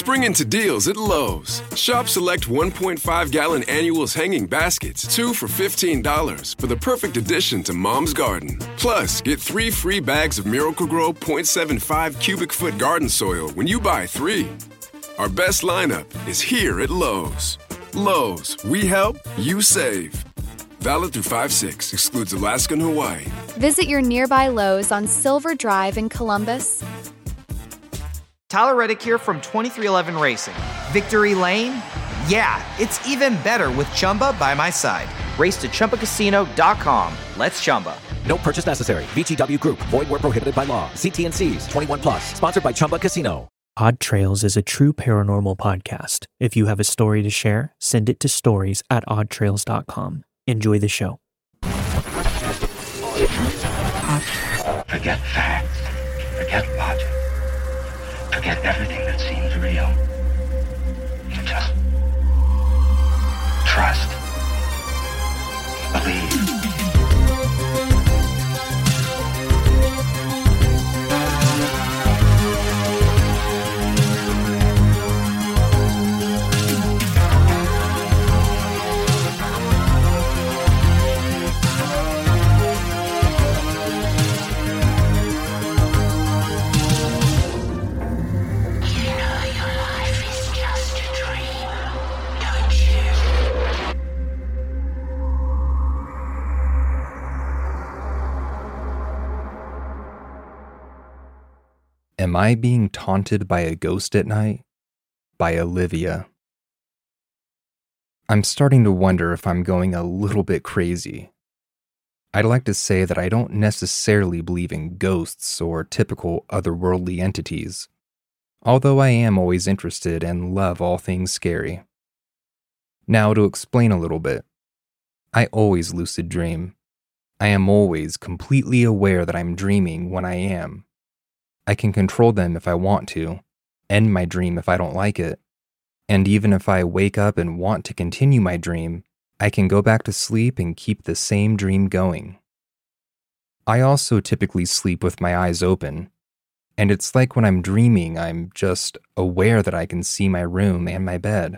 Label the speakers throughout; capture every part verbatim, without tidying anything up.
Speaker 1: Spring into deals at Lowe's. Shop select one point five gallon annuals hanging baskets, two for fifteen dollars, for the perfect addition to Mom's garden. Plus, get three free bags of Miracle-Gro point seven five cubic foot garden soil when you buy three. Our best lineup is here at Lowe's. Lowe's, we help, you save. Valid through five six, excludes Alaska and Hawaii.
Speaker 2: Visit your nearby Lowe's on Silver Drive in Columbus.
Speaker 3: Tyler Reddick here from twenty-three eleven Racing. Victory Lane? Yeah, it's even better with Chumba by my side. Race to Chumba Casino dot com. Let's Chumba.
Speaker 4: No purchase necessary. V G W Group. Void where prohibited by law. See T and C's. twenty-one plus. Sponsored by Chumba Casino.
Speaker 5: Odd Trails is a true paranormal podcast. If you have a story to share, send it to stories at odd trails dot com. Enjoy the show.
Speaker 6: Forget facts. Forget logic. Forget everything that seems real. Just trust. Believe.
Speaker 7: Am I Being Taunted by a Ghost at Night? By Olivia. I'm starting to wonder if I'm going a little bit crazy. I'd like to say that I don't necessarily believe in ghosts or typical otherworldly entities, although I am always interested and love all things scary. Now, to explain a little bit, I always lucid dream. I am always completely aware that I'm dreaming when I am. I can control them if I want to, end my dream if I don't like it, and even if I wake up and want to continue my dream, I can go back to sleep and keep the same dream going. I also typically sleep with my eyes open, and it's like when I'm dreaming, I'm just aware that I can see my room and my bed.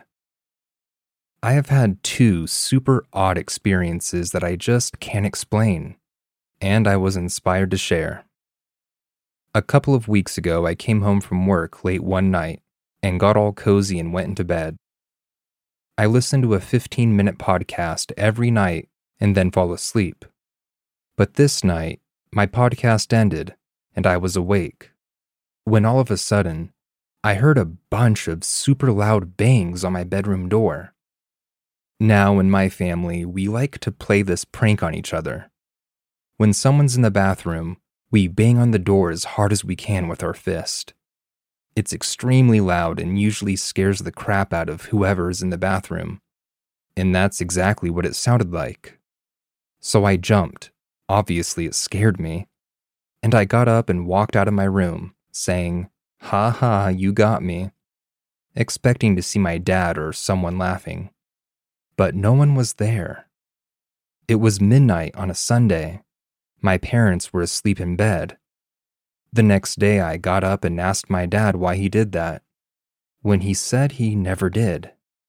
Speaker 7: I have had two super odd experiences that I just can't explain, and I was inspired to share. A couple of weeks ago, I came home from work late one night and got all cozy and went into bed. I listen to a fifteen-minute podcast every night and then fall asleep. But this night, my podcast ended and I was awake, when all of a sudden, I heard a bunch of super loud bangs on my bedroom door. Now, in my family, we like to play this prank on each other. When someone's in the bathroom, we bang on the door as hard as we can with our fist. It's extremely loud and usually scares the crap out of whoever is in the bathroom. And that's exactly what it sounded like. So I jumped. Obviously, it scared me. And I got up and walked out of my room, saying, "Ha ha, you got me," expecting to see my dad or someone laughing. But no one was there. It was midnight on a Sunday. My parents were asleep in bed. The next day, I got up and asked my dad why he did that, when he said he never did.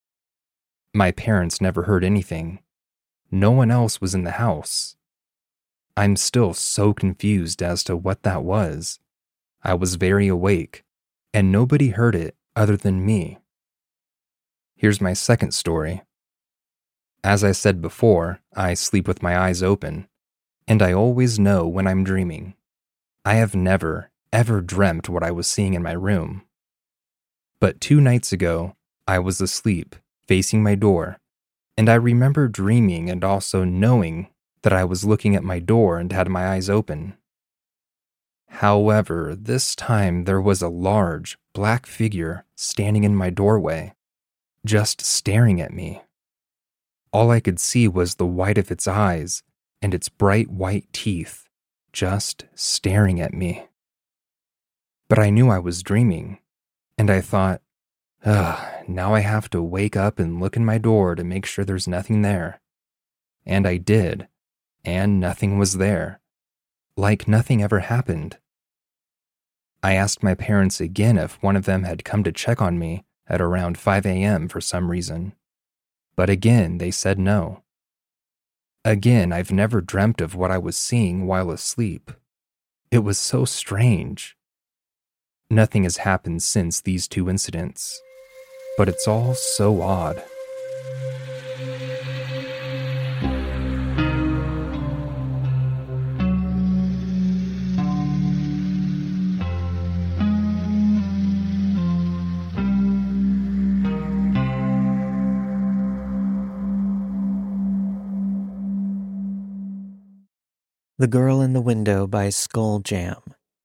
Speaker 7: My parents never heard anything. No one else was in the house. I'm still so confused as to what that was. I was very awake, and nobody heard it other than me. Here's my second story. As I said before, I sleep with my eyes open, and I always know when I'm dreaming. I have never, ever dreamt what I was seeing in my room. But two nights ago, I was asleep, facing my door, and I remember dreaming and also knowing that I was looking at my door and had my eyes open. However, this time there was a large, black figure standing in my doorway, just staring at me. All I could see was the white of its eyes and its bright white teeth, just staring at me. But I knew I was dreaming, and I thought, ugh, now I have to wake up and look in my door to make sure there's nothing there. And I did, and nothing was there, like nothing ever happened. I asked my parents again if one of them had come to check on me at around five a.m. for some reason, but again they said no. Again, I've never dreamt of what I was seeing while asleep. It was so strange. Nothing has happened since these two incidents, but it's all so odd.
Speaker 5: The Girl in the Window by Skull Jam.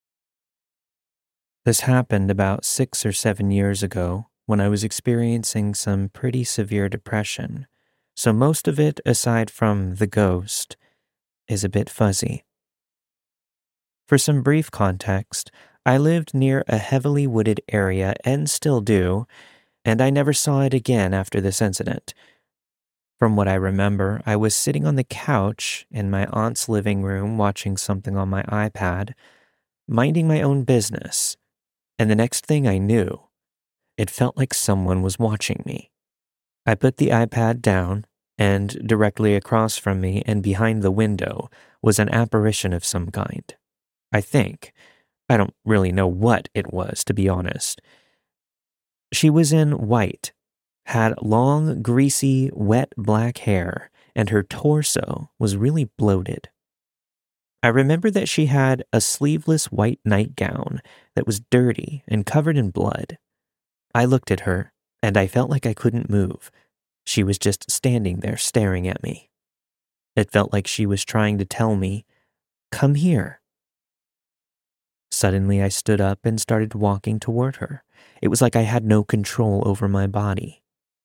Speaker 5: This happened about six or seven years ago when I was experiencing some pretty severe depression, so most of it, aside from the ghost, is a bit fuzzy. For some brief context, I lived near a heavily wooded area and still do, and I never saw it again after this incident. From what I remember, I was sitting on the couch in my aunt's living room watching something on my iPad, minding my own business, and the next thing I knew, it felt like someone was watching me. I put the iPad down, and directly across from me and behind the window was an apparition of some kind. I think. I don't really know what it was, to be honest. She was in white, had long, greasy, wet black hair, and her torso was really bloated. I remember that she had a sleeveless white nightgown that was dirty and covered in blood. I looked at her, and I felt like I couldn't move. She was just standing there staring at me. It felt like she was trying to tell me, "Come here." Suddenly, I stood up and started walking toward her. It was like I had no control over my body.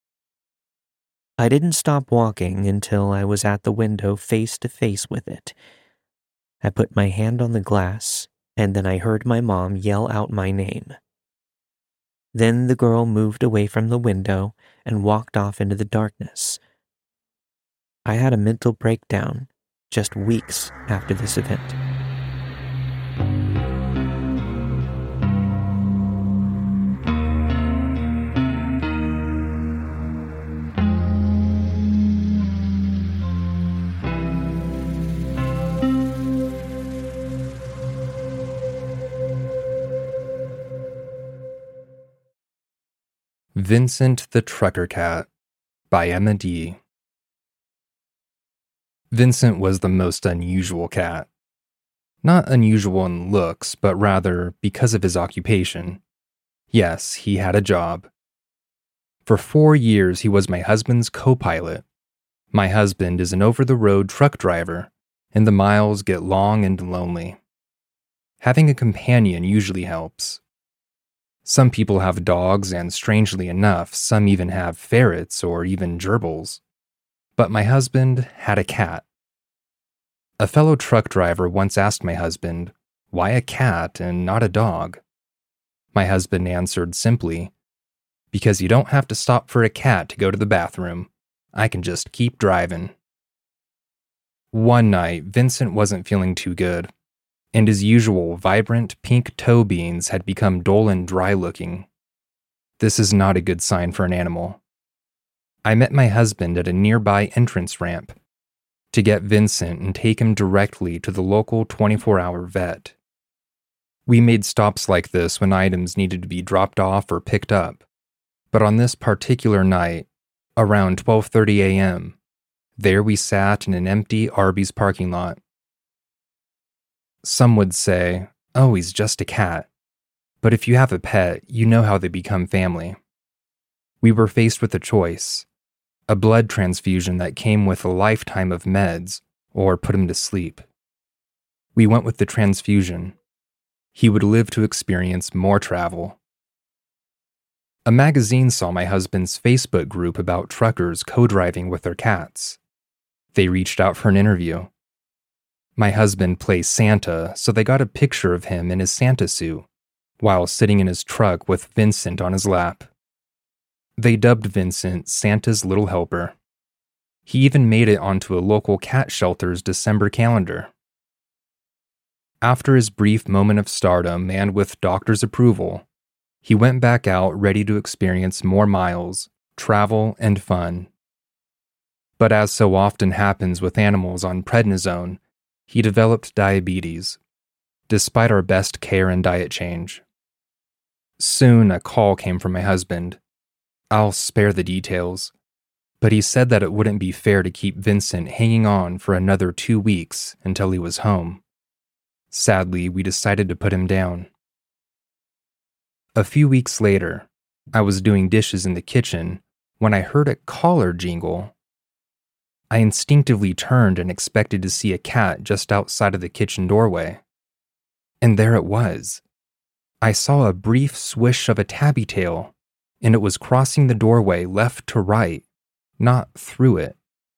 Speaker 5: I didn't stop walking until I was at the window face to face with it. I put my hand on the glass, and then I heard my mom yell out my name. Then the girl moved away from the window and walked off into the darkness. I had a mental breakdown just weeks after this event.
Speaker 7: Vincent the Trucker Cat by Emma D. Vincent was the most unusual cat. Not unusual in looks, but rather because of his occupation. Yes, he had a job. For four years, he was my husband's co-pilot. My husband is an over-the-road truck driver, and the miles get long and lonely. Having a companion usually helps. Some people have dogs, and strangely enough, some even have ferrets or even gerbils. But my husband had a cat. A fellow truck driver once asked my husband, "Why a cat and not a dog?" My husband answered simply, "Because you don't have to stop for a cat to go to the bathroom. I can just keep driving." One night, Vincent wasn't feeling too good, and his usual vibrant pink toe beans had become dull and dry-looking. This is not a good sign for an animal. I met my husband at a nearby entrance ramp to get Vincent and take him directly to the local twenty-four hour vet. We made stops like this when items needed to be dropped off or picked up, but on this particular night, around twelve thirty a.m., there we sat in an empty Arby's parking lot. Some would say, "Oh, he's just a cat." But if you have a pet, you know how they become family. We were faced with a choice, a blood transfusion that came with a lifetime of meds, or put him to sleep. We went with the transfusion. He would live to experience more travel. A magazine saw my husband's Facebook group about truckers co-driving with their cats. They reached out for an interview. My husband plays Santa, so they got a picture of him in his Santa suit, while sitting in his truck with Vincent on his lap. They dubbed Vincent Santa's Little Helper. He even made it onto a local cat shelter's December calendar. After his brief moment of stardom and with doctor's approval, he went back out ready to experience more miles, travel, and fun. But as so often happens with animals on prednisone, he developed diabetes, despite our best care and diet change. Soon a call came from my husband. I'll spare the details, but he said that it wouldn't be fair to keep Vincent hanging on for another two weeks until he was home. Sadly, we decided to put him down. A few weeks later, I was doing dishes in the kitchen when I heard a collar jingle. I instinctively turned and expected to see a cat just outside of the kitchen doorway. And there it was. I saw a brief swish of a tabby tail, and it was crossing the doorway left to right, not through it.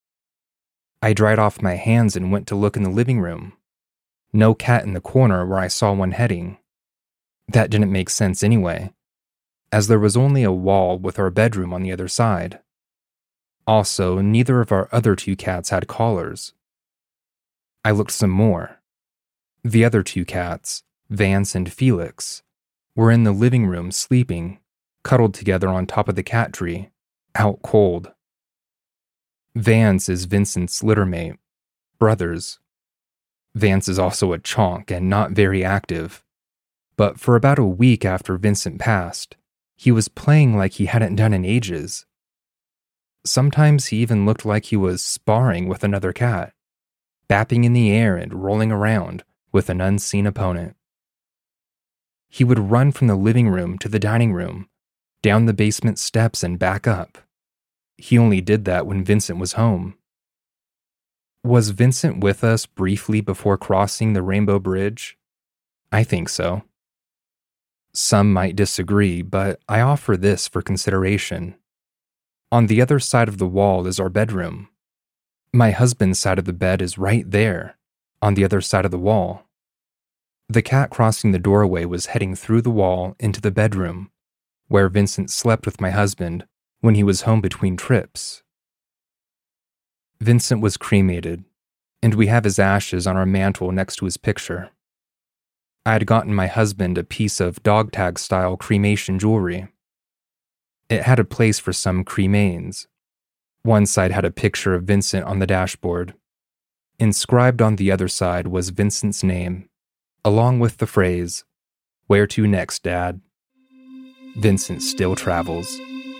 Speaker 7: I dried off my hands and went to look in the living room. No cat in the corner where I saw one heading. That didn't make sense anyway, as there was only a wall with our bedroom on the other side. Also, neither of our other two cats had collars. I looked some more. The other two cats, Vance and Felix, were in the living room sleeping, cuddled together on top of the cat tree, out cold. Vance is Vincent's littermate, brothers. Vance is also a chonk and not very active, but for about a week after Vincent passed, he was playing like he hadn't done in ages. Sometimes he even looked like he was sparring with another cat, bapping in the air and rolling around with an unseen opponent. He would run from the living room to the dining room, down the basement steps and back up. He only did that when Vincent was home. Was Vincent with us briefly before crossing the Rainbow Bridge? I think so. Some might disagree, but I offer this for consideration. On the other side of the wall is our bedroom. My husband's side of the bed is right there, on the other side of the wall. The cat crossing the doorway was heading through the wall into the bedroom, where Vincent slept with my husband when he was home between trips. Vincent was cremated, and we have his ashes on our mantle next to his picture. I had gotten my husband a piece of dog tag style cremation jewelry. It had a place for some cremains. One side had a picture of Vincent on the dashboard. Inscribed on the other side was Vincent's name, along with the phrase, "Where to next, Dad?" Vincent still travels.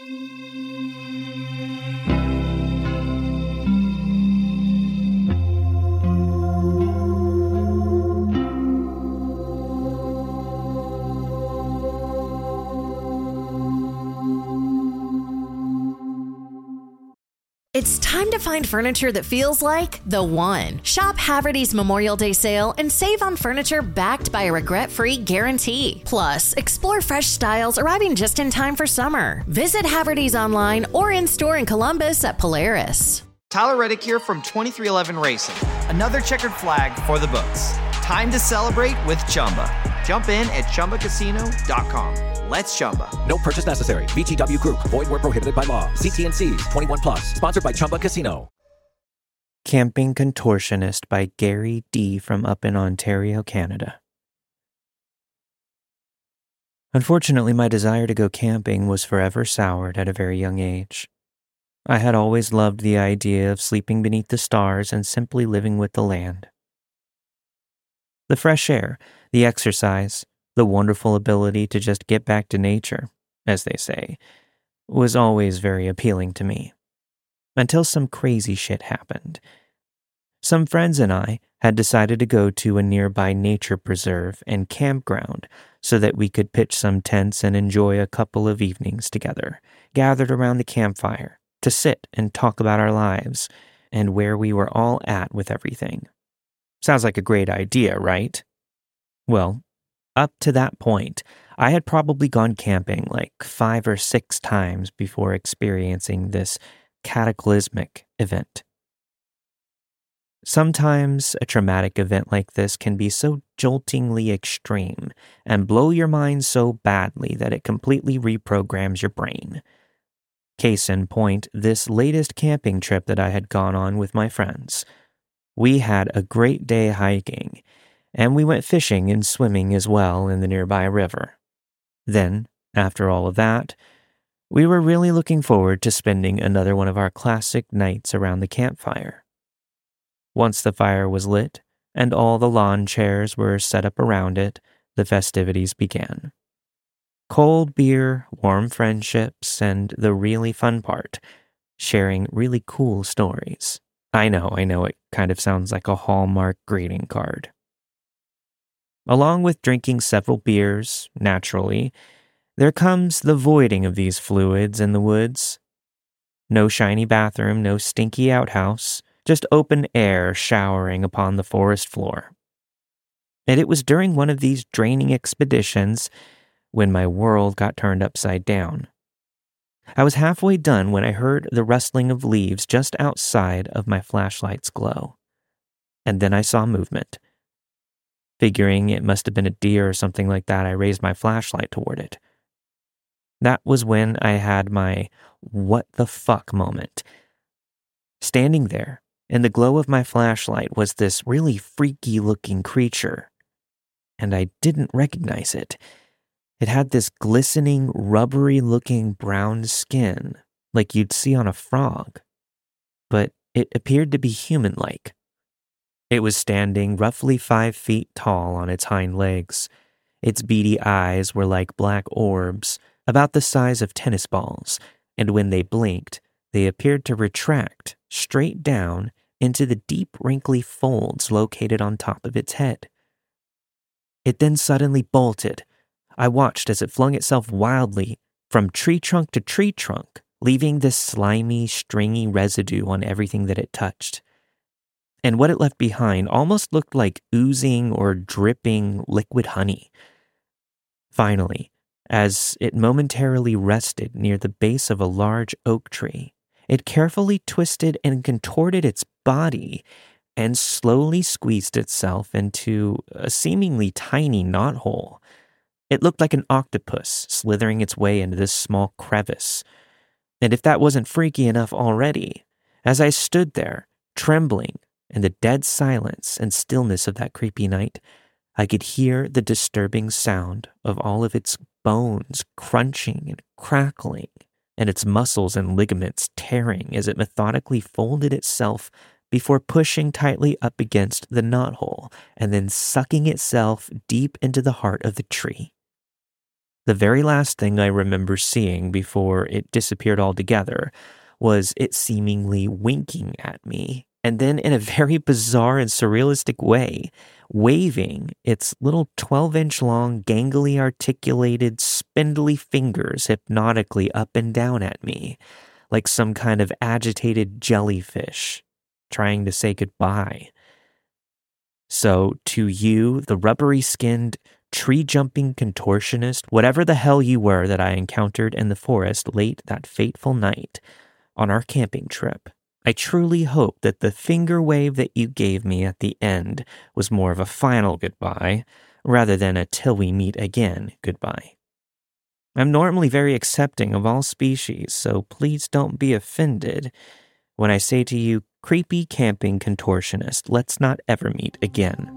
Speaker 8: It's time to find furniture that feels like the one. Shop Haverty's Memorial Day sale and save on furniture backed by a regret-free guarantee. Plus, explore fresh styles arriving just in time for summer. Visit Haverty's online or in-store in Columbus at Polaris.
Speaker 3: Tyler Reddick here from twenty-three eleven Racing. Another checkered flag for the books. Time to celebrate with Chumba. Jump in at Chumba Casino dot com. Let's Chumba.
Speaker 4: No purchase necessary. V G W Group. Void where prohibited by law. See T N Cs. twenty-one plus. Sponsored by Chumba Casino.
Speaker 5: Camping Contortionist by Gary D. from up in Ontario, Canada. Unfortunately, my desire to go camping was forever soured at a very young age. I had always loved the idea of sleeping beneath the stars and simply living with the land. The fresh air, the exercise, the wonderful ability to just get back to nature, as they say, was always very appealing to me. Until some crazy shit happened. Some friends and I had decided to go to a nearby nature preserve and campground so that we could pitch some tents and enjoy a couple of evenings together, gathered around the campfire to sit and talk about our lives and where we were all at with everything. Sounds like a great idea, right? Well, up to that point, I had probably gone camping like five or six times before experiencing this cataclysmic event. Sometimes a traumatic event like this can be so joltingly extreme and blow your mind so badly that it completely reprograms your brain. Case in point, this latest camping trip that I had gone on with my friends. We had a great day hiking, and we went fishing and swimming as well in the nearby river. Then, after all of that, we were really looking forward to spending another one of our classic nights around the campfire. Once the fire was lit and all the lawn chairs were set up around it, the festivities began. Cold beer, warm friendships, and the really fun part, sharing really cool stories. I know, I know, it kind of sounds like a Hallmark greeting card. Along with drinking several beers, naturally, there comes the voiding of these fluids in the woods. No shiny bathroom, no stinky outhouse, just open air showering upon the forest floor. And it was during one of these draining expeditions when my world got turned upside down. I was halfway done when I heard the rustling of leaves just outside of my flashlight's glow. And then I saw movement. Figuring it must have been a deer or something like that, I raised my flashlight toward it. That was when I had my what the fuck moment. Standing there, in the glow of my flashlight, was this really freaky looking creature. And I didn't recognize it. It had this glistening, rubbery looking brown skin, like you'd see on a frog. But it appeared to be human-like. It was standing roughly five feet tall on its hind legs. Its beady eyes were like black orbs, about the size of tennis balls, and when they blinked, they appeared to retract straight down into the deep, wrinkly folds located on top of its head. It then suddenly bolted. I watched as it flung itself wildly from tree trunk to tree trunk, leaving this slimy, stringy residue on everything that it touched. And what it left behind almost looked like oozing or dripping liquid honey. Finally, as it momentarily rested near the base of a large oak tree, it carefully twisted and contorted its body and slowly squeezed itself into a seemingly tiny knothole. It looked like an octopus slithering its way into this small crevice. And if that wasn't freaky enough already, as I stood there, trembling in the dead silence and stillness of that creepy night, I could hear the disturbing sound of all of its bones crunching and crackling, and its muscles and ligaments tearing as it methodically folded itself before pushing tightly up against the knothole and then sucking itself deep into the heart of the tree. The very last thing I remember seeing before it disappeared altogether was it seemingly winking at me, and then in a very bizarre and surrealistic way, waving its little twelve-inch long, gangly articulated, spindly fingers hypnotically up and down at me, like some kind of agitated jellyfish trying to say goodbye. So, to you, the rubbery-skinned, tree-jumping contortionist, whatever the hell you were that I encountered in the forest late that fateful night on our camping trip, I truly hope that the finger wave that you gave me at the end was more of a final goodbye, rather than a till we meet again goodbye. I'm normally very accepting of all species, so please don't be offended when I say to you, creepy camping contortionist, let's not ever meet again.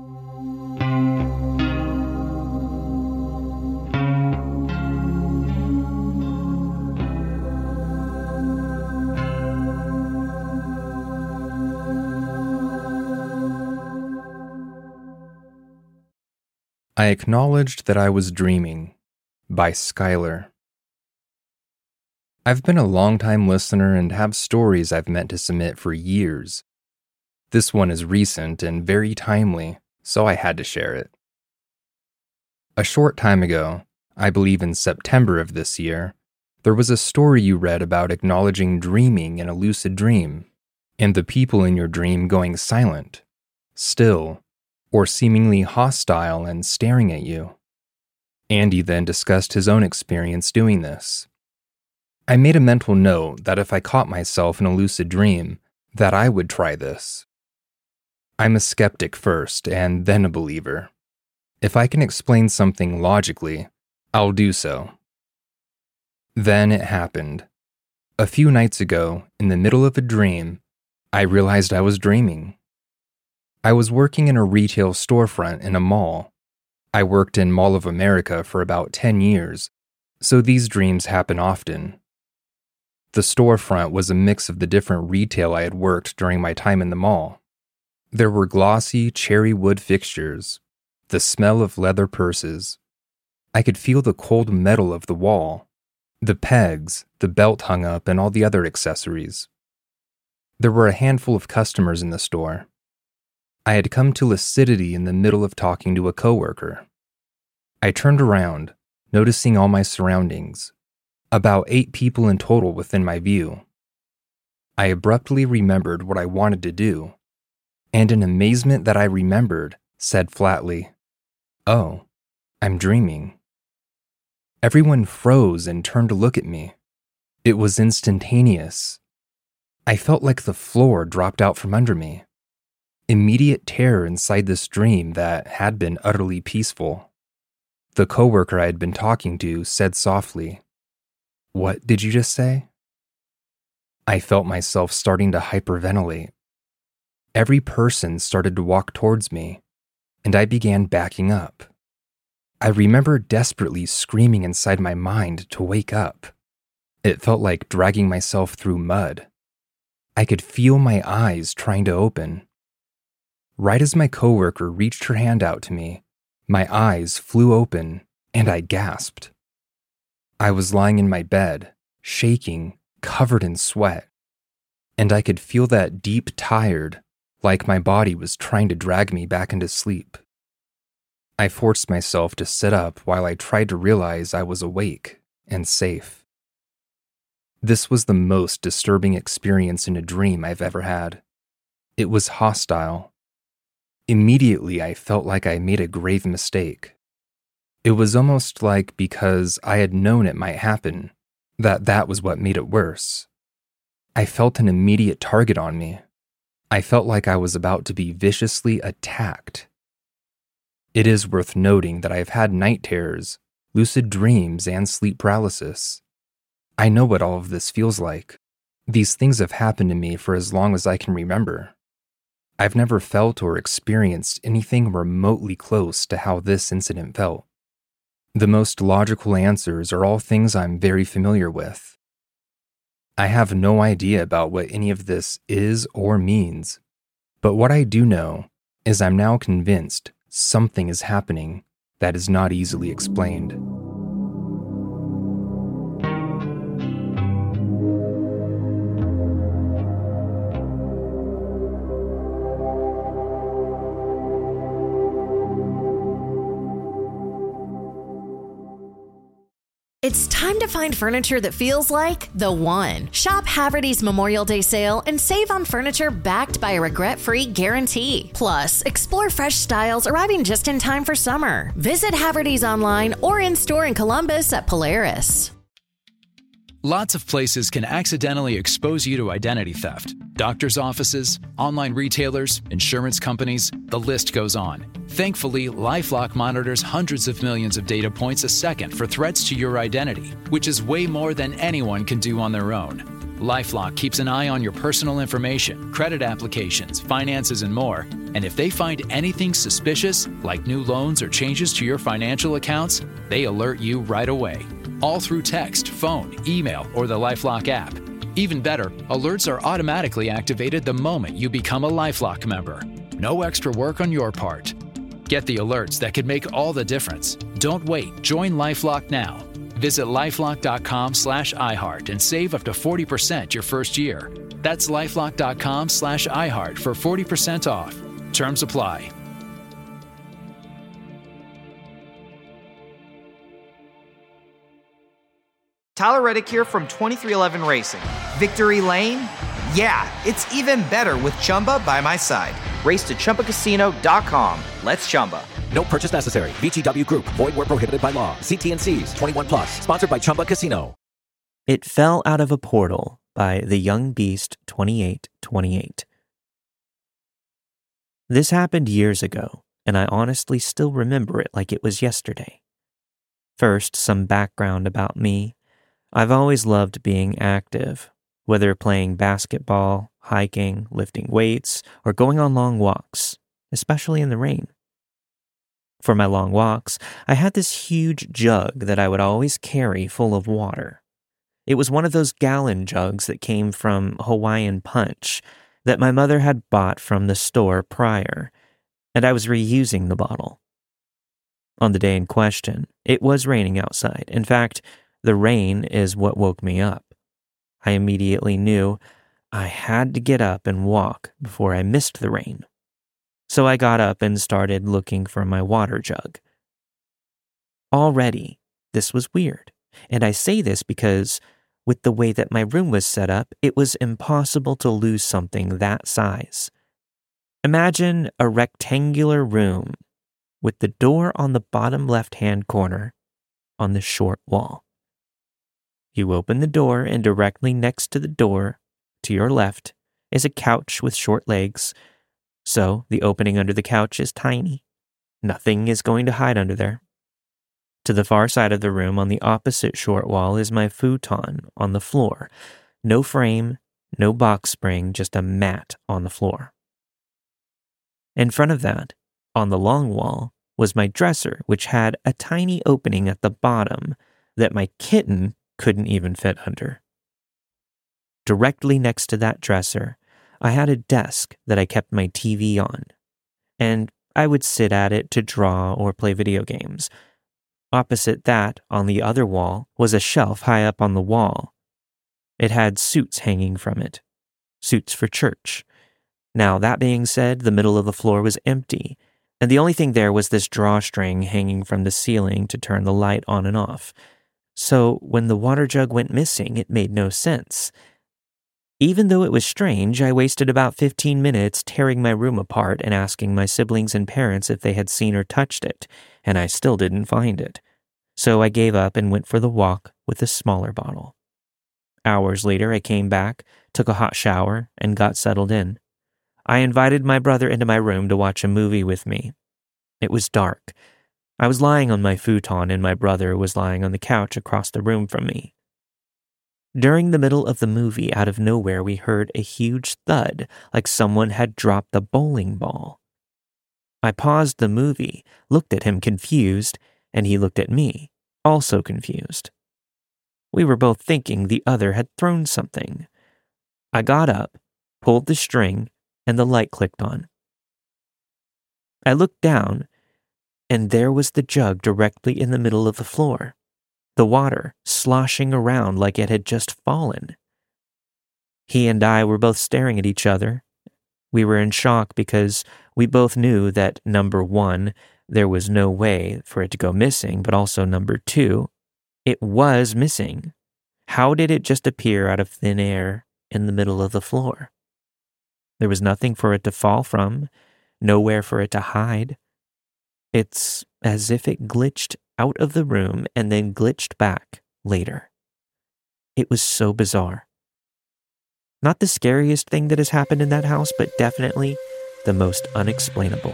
Speaker 7: I Acknowledged That I Was Dreaming by Skylar. I've been a long-time listener and have stories I've meant to submit for years. This one is recent and very timely, so I had to share it. A short time ago, I believe in September of this year, there was a story you read about acknowledging dreaming in a lucid dream, and the people in your dream going silent, still, or seemingly hostile and staring at you. Andy then discussed his own experience doing this. I made a mental note that if I caught myself in a lucid dream, that I would try this. I'm a skeptic first and then a believer. If I can explain something logically, I'll do so. Then it happened. A few nights ago, in the middle of a dream, I realized I was dreaming. I was working in a retail storefront in a mall. I worked in Mall of America for about ten years, so these dreams happen often. The storefront was a mix of the different retail I had worked during my time in the mall. There were glossy cherry wood fixtures, the smell of leather purses. I could feel the cold metal of the wall, the pegs, the belt hung up, and all the other accessories. There were a handful of customers in the store. I had come to lucidity in the middle of talking to a coworker. I turned around, noticing all my surroundings, about eight people in total within my view. I abruptly remembered what I wanted to do, and in amazement that I remembered, said flatly, "Oh, I'm dreaming." Everyone froze and turned to look at me. It was instantaneous. I felt like the floor dropped out from under me. Immediate terror inside this dream that had been utterly peaceful. The coworker I had been talking to said softly, "What did you just say?" I felt myself starting to hyperventilate. Every person started to walk towards me, and I began backing up. I remember desperately screaming inside my mind to wake up. It felt like dragging myself through mud. I could feel my eyes trying to open. Right as my coworker reached her hand out to me, my eyes flew open, and I gasped. I was lying in my bed, shaking, covered in sweat, and I could feel that deep tired, like my body was trying to drag me back into sleep. I forced myself to sit up while I tried to realize I was awake and safe. This was the most disturbing experience in a dream I've ever had. It was hostile. Immediately, I felt like I made a grave mistake. It was almost like because I had known it might happen, that that was what made it worse. I felt an immediate target on me. I felt like I was about to be viciously attacked. It is worth noting that I have had night terrors, lucid dreams, and sleep paralysis. I know what all of this feels like. These things have happened to me for as long as I can remember. I've never felt or experienced anything remotely close to how this incident felt. The most logical answers are all things I'm very familiar with. I have no idea about what any of this is or means, but what I do know is I'm now convinced something is happening that is not easily explained.
Speaker 8: It's time to find furniture that feels like the one. Shop Haverty's Memorial Day sale and save on furniture backed by a regret-free guarantee. Plus, explore fresh styles arriving just in time for summer. Visit Haverty's online or in-store in Columbus at Polaris.
Speaker 9: Lots of places can accidentally expose you to identity theft. Doctors' offices, online retailers, insurance companies, the list goes on. Thankfully, LifeLock monitors hundreds of millions of data points a second for threats to your identity, which is way more than anyone can do on their own. LifeLock keeps an eye on your personal information, credit applications, finances, and more. And if they find anything suspicious, like new loans or changes to your financial accounts, they alert you right away. All through text, phone, email, or the LifeLock app. Even better, alerts are automatically activated the moment you become a LifeLock member. No extra work on your part. Get the alerts that could make all the difference. Don't wait. Join LifeLock now. Visit lifelock.com slash iHeart and save up to forty percent your first year. That's lifelock.com slash iHeart for forty percent off. Terms apply.
Speaker 3: Tyler Reddick here from twenty-three eleven Racing. Victory Lane? Yeah, it's even better with Chumba by my side. Race to Chumba Casino dot com. Let's Chumba.
Speaker 4: No purchase necessary. V G W Group. Void where prohibited by law. See T and C's. twenty-one plus. Sponsored by Chumba Casino.
Speaker 5: It Fell Out of a Portal by The Young Beast twenty-eight twenty-eight. This happened years ago, and I honestly still remember it like it was yesterday. First, some background about me. I've always loved being active, whether playing basketball, hiking, lifting weights, or going on long walks. especially in the rain. For my long walks, I had this huge jug that I would always carry full of water. It was one of those gallon jugs that came from Hawaiian Punch that my mother had bought from the store prior, and I was reusing the bottle. On the day in question, it was raining outside. In fact, the rain is what woke me up. I immediately knew I had to get up and walk before I missed the rain. So I got up and started looking for my water jug. Already, this was weird, and I say this because with the way that my room was set up, it was impossible to lose something that size. Imagine a rectangular room with the door on the bottom left-hand corner on the short wall. You open the door, and directly next to the door, to your left, is a couch with short legs. So the opening under the couch is tiny. Nothing is going to hide under there. To the far side of the room on the opposite short wall is my futon on the floor. No frame, no box spring, just a mat on the floor. In front of that, on the long wall, was my dresser, which had a tiny opening at the bottom that my kitten couldn't even fit under. Directly next to that dresser, I had a desk that I kept my T V on, and I would sit at it to draw or play video games. Opposite that, on the other wall, was a shelf high up on the wall. It had suits hanging from it, suits for church. Now, that being said, the middle of the floor was empty, and the only thing there was this drawstring hanging from the ceiling to turn the light on and off. So when the water jug went missing, it made no sense. Even though it was strange, I wasted about fifteen minutes tearing my room apart and asking my siblings and parents if they had seen or touched it, and I still didn't find it. So I gave up and went for the walk with a smaller bottle. Hours later, I came back, took a hot shower, and got settled in. I invited my brother into my room to watch a movie with me. It was dark. I was lying on my futon, and my brother was lying on the couch across the room from me. During the middle of the movie, out of nowhere, we heard a huge thud, like someone had dropped the bowling ball. I paused the movie, looked at him confused, and he looked at me, also confused. We were both thinking the other had thrown something. I got up, pulled the string, and the light clicked on. I looked down, and there was the jug directly in the middle of the floor. The water sloshing around like it had just fallen. He and I were both staring at each other. We were in shock because we both knew that, number one, there was no way for it to go missing, but also number two, it was missing. How did it just appear out of thin air in the middle of the floor? There was nothing for it to fall from, nowhere for it to hide. It's as if it glitched out of the room and then glitched back later. It was so bizarre. Not the scariest thing that has happened in that house, but definitely the most unexplainable.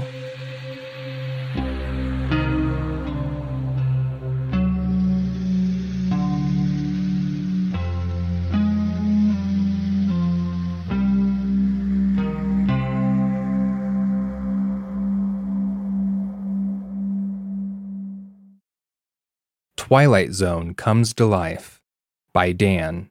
Speaker 7: Twilight Zone Comes to Life by Dan.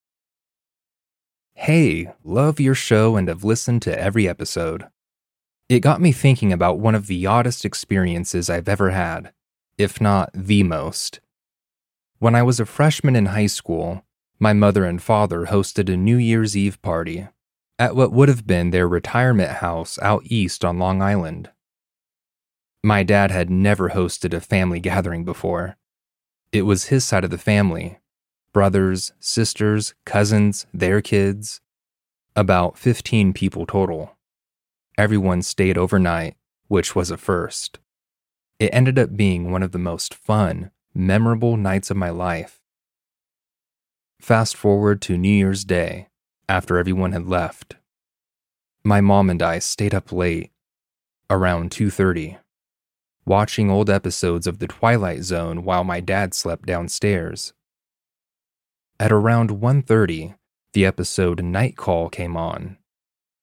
Speaker 7: Hey, love your show and have listened to every episode. It got me thinking about one of the oddest experiences I've ever had, if not the most. When I was a freshman in high school, my mother and father hosted a New Year's Eve party at what would have been their retirement house out east on Long Island. My dad had never hosted a family gathering before. It was his side of the family, brothers, sisters, cousins, their kids, about fifteen people total. Everyone stayed overnight, which was a first. It ended up being one of the most fun, memorable nights of my life. Fast forward to New Year's Day, after everyone had left. My mom and I stayed up late, around two thirty. Watching old episodes of The Twilight Zone while my dad slept downstairs. At around one thirty, the episode Night Call came on.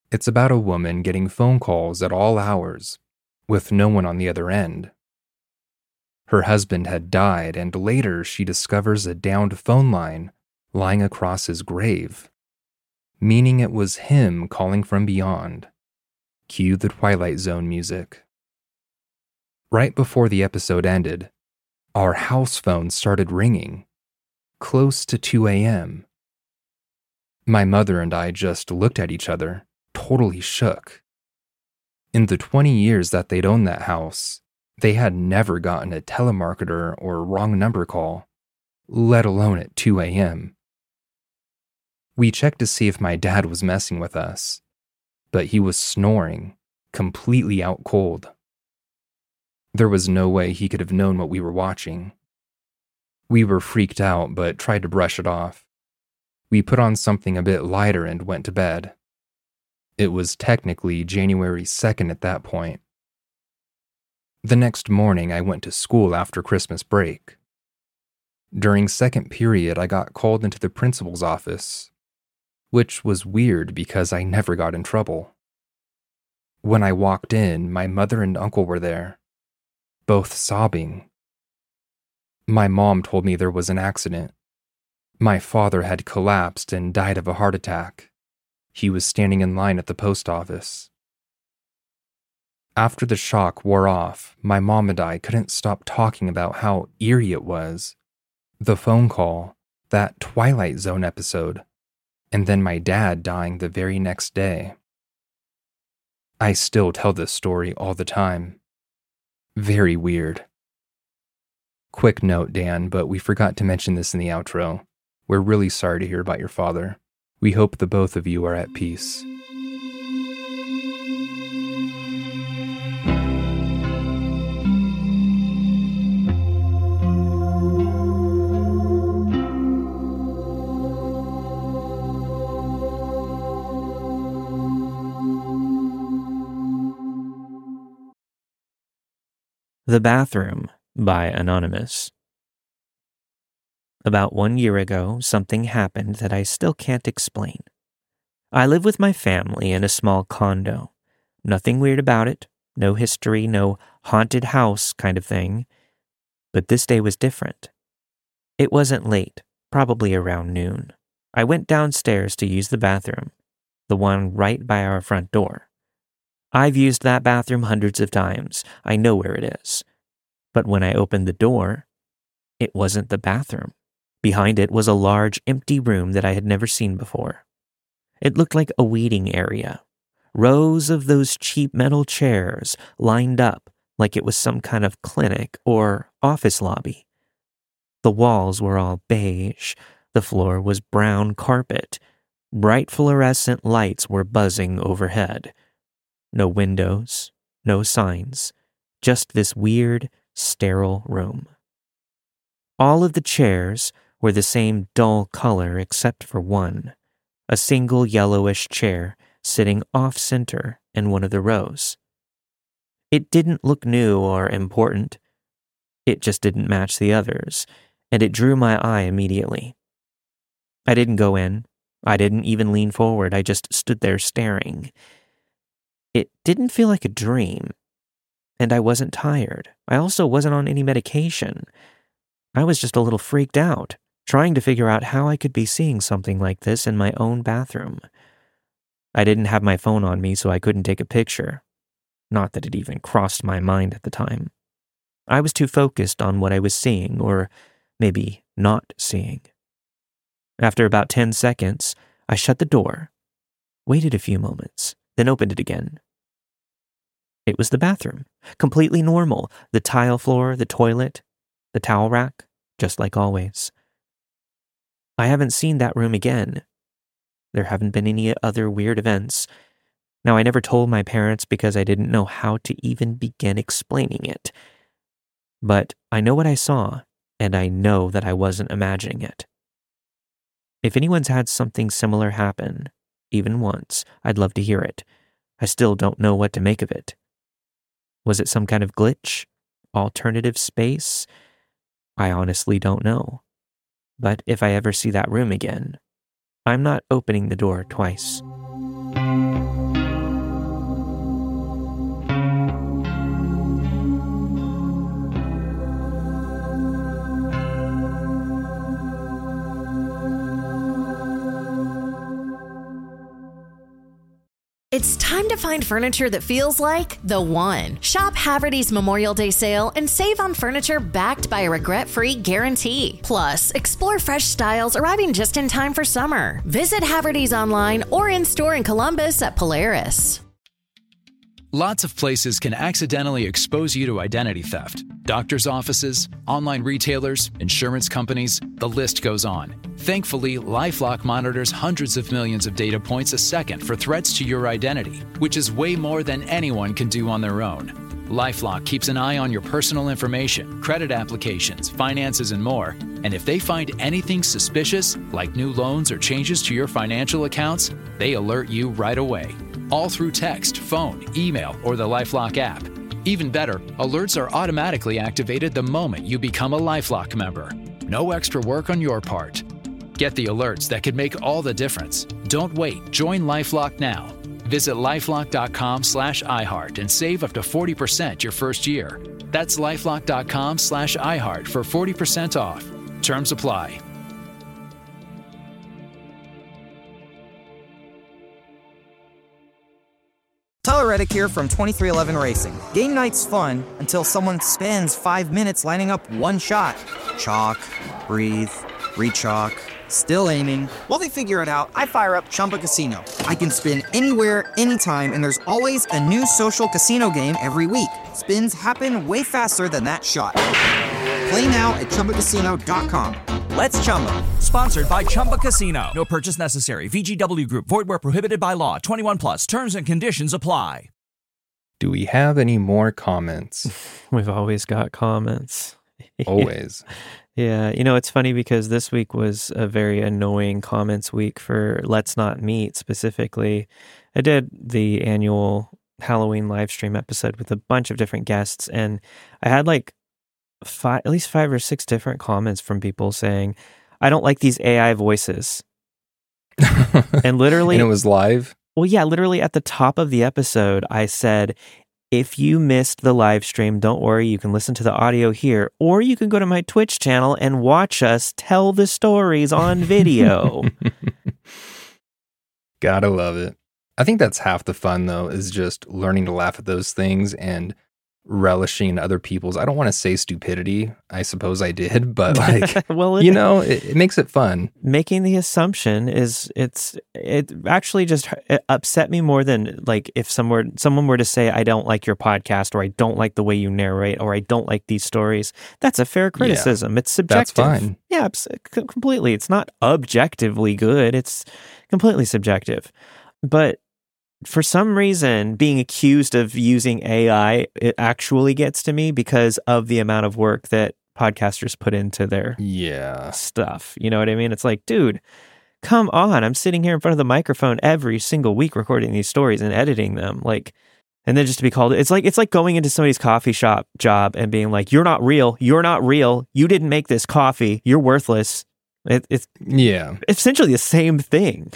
Speaker 7: It's about a woman getting phone calls at all hours, with no one on the other end. Her husband had died, and later she discovers a downed phone line lying across his grave, meaning it was him calling from beyond. Cue the Twilight Zone music. Right before the episode ended, our house phone started ringing, close to two a.m. My mother and I just looked at each other, totally shook. In the twenty years that they'd owned that house, they had never gotten a telemarketer or wrong number call, let alone at two a.m. We checked to see if my dad was messing with us, but he was snoring, completely out cold. There was no way he could have known what we were watching. We were freaked out, but tried to brush it off. We put on something a bit lighter and went to bed. It was technically January second at that point. The next morning, I went to school after Christmas break. During second period, I got called into the principal's office, which was weird because I never got in trouble. When I walked in, my mother and uncle were there, both sobbing. My mom told me there was an accident. My father had collapsed and died of a heart attack. He was standing in line at the post office. After the shock wore off, my mom and I couldn't stop talking about how eerie it was. The phone call, that Twilight Zone episode, and then my dad dying the very next day. I still tell this story all the time. Very weird. Quick note, Dan, but we forgot to mention this in the outro. We're really sorry to hear about your father. We hope the both of you are at peace.
Speaker 5: The Bathroom by Anonymous. About one year ago, something happened that I still can't explain. I live with my family in a small condo. Nothing weird about it, no history, no haunted house kind of thing. But this day was different. It wasn't late, probably around noon. I went downstairs to use the bathroom, the one right by our front door. I've used that bathroom hundreds of times. I know where it is. But when I opened the door, it wasn't the bathroom. Behind it was a large, empty room that I had never seen before. It looked like a waiting area. Rows of those cheap metal chairs lined up like it was some kind of clinic or office lobby. The walls were all beige. The floor was brown carpet. Bright fluorescent lights were buzzing overhead. No windows, no signs, just this weird, sterile room. All of the chairs were the same dull color except for one, a single yellowish chair sitting off-center in one of the rows. It didn't look new or important. It just didn't match the others, and it drew my eye immediately. I didn't go in. I didn't even lean forward. I just stood there staring. It didn't feel like a dream, and I wasn't tired. I also wasn't on any medication. I was just a little freaked out, trying to figure out how I could be seeing something like this in my own bathroom. I didn't have my phone on me, so I couldn't take a picture. Not that it even crossed my mind at the time. I was too focused on what I was seeing, or maybe not seeing. After about ten seconds, I shut the door, waited a few moments, then opened it again. It was the bathroom, completely normal. The tile floor, the toilet, the towel rack, just like always. I haven't seen that room again. There haven't been any other weird events. Now, I never told my parents because I didn't know how to even begin explaining it. But I know what I saw, and I know that I wasn't imagining it. If anyone's had something similar happen, even once, I'd love to hear it. I still don't know what to make of it. Was it some kind of glitch? Alternative space? I honestly don't know. But if I ever see that room again, I'm not opening the door twice.
Speaker 8: It's time to find furniture that feels like the one. Shop Haverty's Memorial Day sale and save on furniture backed by a regret-free guarantee. Plus, explore fresh styles arriving just in time for summer. Visit Haverty's online or in-store in Columbus at Polaris.
Speaker 9: Lots of places can accidentally expose you to identity theft. Doctors' offices, online retailers, insurance companies, the list goes on. Thankfully, LifeLock monitors hundreds of millions of data points a second for threats to your identity, which is way more than anyone can do on their own. LifeLock keeps an eye on your personal information, credit applications, finances, and more. And if they find anything suspicious, like new loans or changes to your financial accounts, they alert you right away. All through text, phone, email, or the LifeLock app. Even better, alerts are automatically activated the moment you become a LifeLock member. No extra work on your part. Get the alerts that could make all the difference. Don't wait. Join LifeLock now. Visit lifelock.com slash iHeart and save up to forty percent your first year. That's lifelock.com slash iHeart for forty percent off. Terms apply.
Speaker 3: Tyler Reddick here from twenty-three eleven Racing. Game night's fun until someone spends five minutes lining up one shot. Chalk, breathe, re-chalk, still aiming. While they figure it out, I fire up Chumba Casino. I can spin anywhere, anytime, and there's always a new social casino game every week. Spins happen way faster than that shot. Play now at Chumba Casino dot com. Let's Chumba.
Speaker 10: Sponsored by Chumba Casino. No purchase necessary. V G W Group. Void where prohibited by law. twenty-one plus. Terms and conditions apply.
Speaker 7: Do we have any more comments?
Speaker 5: We've always got comments.
Speaker 7: Always.
Speaker 5: Yeah. You know, it's funny because this week was a very annoying comments week for Let's Not Meet specifically. I did the annual Halloween live stream episode with a bunch of different guests, and I had like Five, at least five or six different comments from people saying, I don't like these A I voices. And literally...
Speaker 7: and it was live?
Speaker 5: Well, yeah, literally at the top of the episode, I said, if you missed the live stream, don't worry, you can listen to the audio here, or you can go to my Twitch channel and watch us tell the stories on video.
Speaker 7: Gotta love it. I think that's half the fun, though, is just learning to laugh at those things and relishing in other people's, I don't want to say stupidity, I suppose I did, but like, well, it, you know, it, it makes it fun.
Speaker 5: Making the assumption is, it's, it actually just it upset me more than like if someone, someone were to say, I don't like your podcast, or I don't like the way you narrate, or I don't like these stories. That's a fair criticism. Yeah, it's subjective.
Speaker 7: That's fine.
Speaker 5: Yeah, it's, completely. It's not objectively good. It's completely subjective. But for some reason, being accused of using A I, it actually gets to me because of the amount of work that podcasters put into their
Speaker 7: yeah.
Speaker 5: stuff. You know what I mean? It's like, dude, come on. I'm sitting here in front of the microphone every single week recording these stories and editing them. Like, and then just to be called, it's like, it's like going into somebody's coffee shop job and being like, you're not real. You're not real. You didn't make this coffee. You're worthless. It, it's
Speaker 7: yeah,
Speaker 5: essentially the same thing.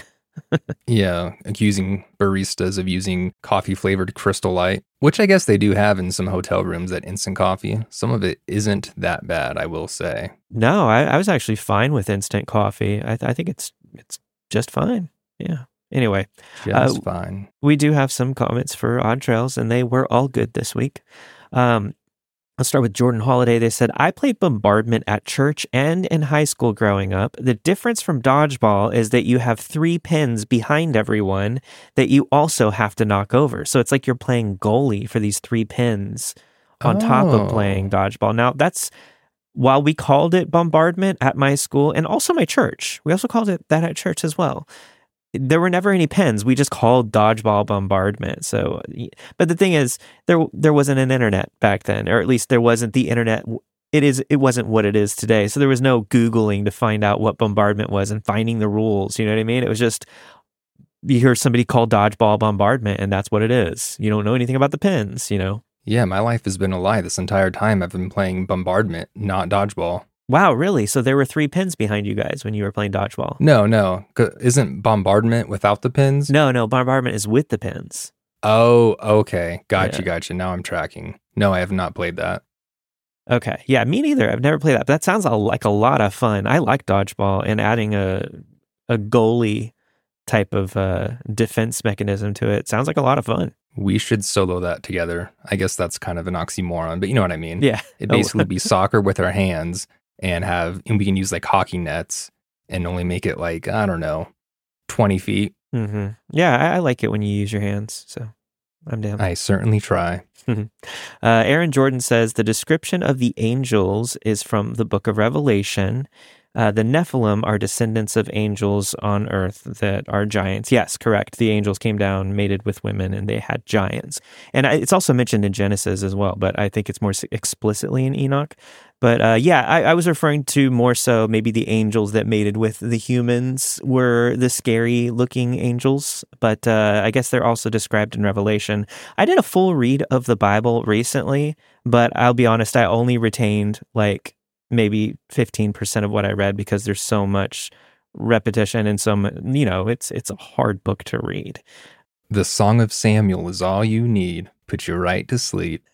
Speaker 7: Yeah, accusing baristas of using coffee-flavored Crystal Light, which I guess they do have in some hotel rooms at Instant Coffee. Some of it isn't that bad, I will say.
Speaker 5: No, I, I was actually fine with instant coffee. I, th- I think it's it's just fine. Yeah. Anyway.
Speaker 7: Just
Speaker 5: uh,
Speaker 7: fine.
Speaker 5: We do have some comments for Odd Trails, and they were all good this week. Um, Let's start with Jordan Holiday. They said, I played Bombardment at church and in high school growing up. The difference from Dodgeball is that you have three pins behind everyone that you also have to knock over. So it's like you're playing goalie for these three pins on oh. top of playing Dodgeball. Now, that's, while we called it Bombardment at my school and also my church, we also called it that at church as well. There were never any pens. We just called Dodgeball Bombardment. So, but the thing is, there there wasn't an internet back then, or at least there wasn't the internet. It is. It wasn't what it is today. So there was no Googling to find out what Bombardment was and finding the rules. You know what I mean? It was just, you hear somebody call Dodgeball Bombardment, and that's what it is. You don't know anything about the pens, you know?
Speaker 7: Yeah, my life has been a lie this entire time. I've been playing Bombardment, not Dodgeball.
Speaker 5: Wow, really? So there were three pins behind you guys when you were playing Dodgeball?
Speaker 7: No, no. Isn't Bombardment without the pins?
Speaker 5: No, no. Bombardment is with the pins.
Speaker 7: Oh, okay. Gotcha,
Speaker 5: yeah.
Speaker 7: gotcha. Now I'm tracking. No, I have not played that.
Speaker 5: Okay. Yeah, me neither. I've never played that. But that sounds like a lot of fun. I like Dodgeball, and adding a a goalie type of uh, defense mechanism to it. Sounds like a lot of fun.
Speaker 7: We should solo that together. I guess that's kind of an oxymoron, but you know what I mean?
Speaker 5: Yeah.
Speaker 7: It'd basically be soccer with our hands and have, and we can use like hockey nets and only make it like, I don't know, twenty feet.
Speaker 5: Mm-hmm. Yeah, I, I like it when you use your hands, so I'm down.
Speaker 7: I certainly try.
Speaker 5: uh, Aaron Jordan says the description of the angels is from the book of Revelation. Uh, the Nephilim are descendants of angels on earth that are giants. Yes, correct. The angels came down, mated with women, and they had giants. And I, it's also mentioned in Genesis as well, but I think it's more explicitly in Enoch. But uh, yeah, I, I was referring to more so maybe the angels that mated with the humans were the scary looking angels. But uh, I guess they're also described in Revelation. I did a full read of the Bible recently, but I'll be honest, I only retained like maybe fifteen percent of what I read because there's so much repetition and so much, you know, it's it's a hard book to read.
Speaker 7: The Song of Samuel is all you need. Put you right to sleep.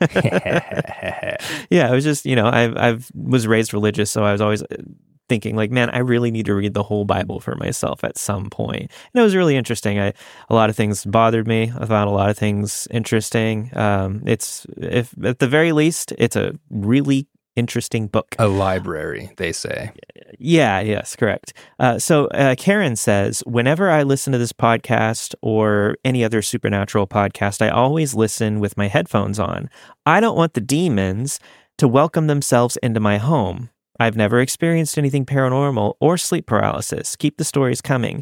Speaker 5: Yeah, I was just, you know, I I was raised religious, so I was always thinking like, man, I really need to read the whole Bible for myself at some point. And it was really interesting. I a lot of things bothered me. I found a lot of things interesting. Um, it's if at the very least, it's a really interesting book.
Speaker 7: A library, they say.
Speaker 5: Yeah, yes, correct. Uh, so uh, Karen says, whenever I listen to this podcast or any other supernatural podcast, I always listen with my headphones on. I don't want the demons to welcome themselves into my home. I've never experienced anything paranormal or sleep paralysis. Keep the stories coming.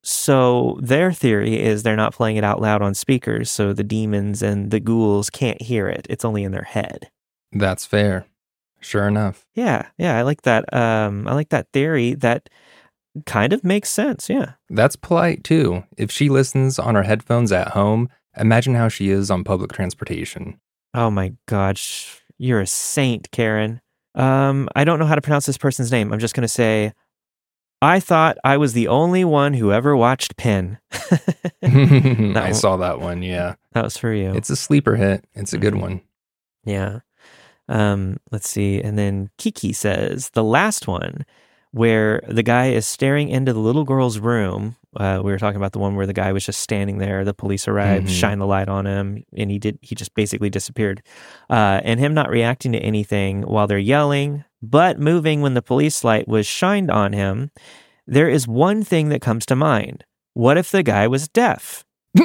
Speaker 5: So their theory is they're not playing it out loud on speakers, so the demons and the ghouls can't hear it. It's only in their head.
Speaker 7: That's fair. Sure enough.
Speaker 5: Yeah, yeah, I like that. Um, I like that theory. That kind of makes sense, yeah.
Speaker 7: That's polite, too. If she listens on her headphones at home, imagine how she is on public transportation.
Speaker 5: Oh my gosh, you're a saint, Karen. Um, I don't know how to pronounce this person's name. I'm just going to say, I thought I was the only one who ever watched Pin.
Speaker 7: I
Speaker 5: one,
Speaker 7: saw that one, yeah.
Speaker 5: That was for you.
Speaker 7: It's a sleeper hit. It's a good
Speaker 5: mm-hmm.
Speaker 7: one.
Speaker 5: Yeah. Um, let's see. And then Kiki says, the last one where the guy is staring into the little girl's room. Uh, we were talking about the one where the guy was just standing there. The police arrived,
Speaker 7: mm-hmm.
Speaker 5: shine the light on him, and he did. He just basically disappeared. Uh, and him not reacting to anything while they're yelling, but moving when the police light was shined on him. There is one thing that comes to mind. What if the guy was deaf?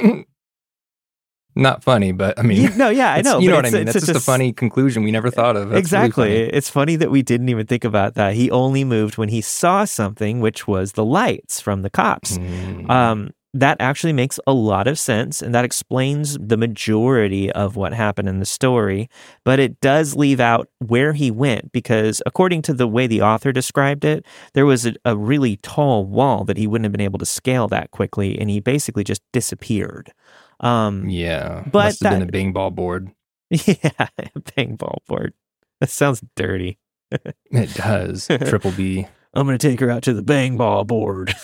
Speaker 7: Not funny, but I mean,
Speaker 5: you, no, yeah, I know.
Speaker 7: You know what
Speaker 5: I
Speaker 7: I mean? That's just a, a funny conclusion we never thought of. That's
Speaker 5: exactly.
Speaker 7: Really funny.
Speaker 5: It's funny that we didn't even think about that. He only moved when he saw something, which was the lights from the cops.
Speaker 7: Mm.
Speaker 5: Um, that actually makes a lot of sense, and that explains the majority of what happened in the story. But it does leave out where he went, because according to the way the author described it, there was a, a really tall wall that he wouldn't have been able to scale that quickly, and he basically just disappeared. Um,
Speaker 7: yeah,
Speaker 5: but
Speaker 7: must have
Speaker 5: that,
Speaker 7: been a bing ball board.
Speaker 5: Yeah, a bing ball board. That sounds dirty.
Speaker 7: It does. Triple B.
Speaker 5: I'm going to take her out to the bang ball board.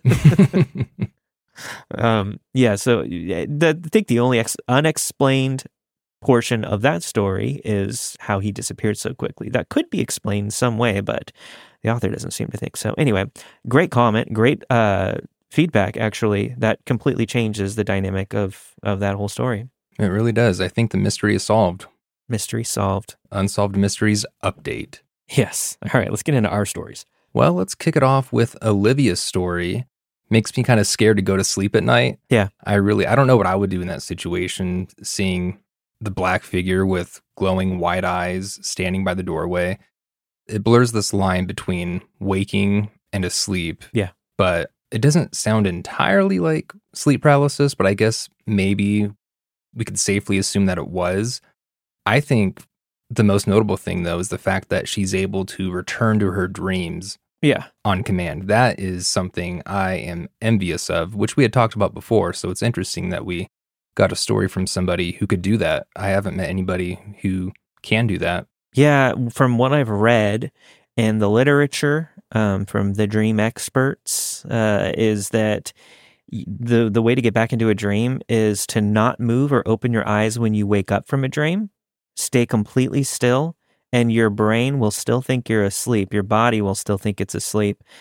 Speaker 5: um, yeah, so the, I think the only ex- unexplained portion of that story is how he disappeared so quickly. That could be explained some way, but the author doesn't seem to think so. Anyway, great comment, great uh, feedback, actually. That completely changes the dynamic of, of that whole story.
Speaker 7: It really does. I think the mystery is solved.
Speaker 5: Mystery solved.
Speaker 7: Unsolved Mysteries update.
Speaker 5: Yes. All right, let's get into our stories.
Speaker 7: Well, let's kick it off with Olivia's story. Makes me kind of scared to go to sleep at night.
Speaker 5: Yeah.
Speaker 7: I really, I don't know what I would do in that situation, seeing the black figure with glowing white eyes standing by the doorway. It blurs this line between waking and asleep.
Speaker 5: Yeah.
Speaker 7: But it doesn't sound entirely like sleep paralysis, but I guess maybe we could safely assume that it was. I think the most notable thing, though, is the fact that she's able to return to her dreams
Speaker 5: yeah.
Speaker 7: on command. That is something I am envious of, which we had talked about before. So it's interesting that we got a story from somebody who could do that. I haven't met anybody who can do that.
Speaker 5: Yeah, from what I've read in the literature um, from the dream experts uh, is that the the way to get back into a dream is to not move or open your eyes when you wake up from a dream. Stay completely still, and your brain will still think you're asleep. Your body will still think it's asleep.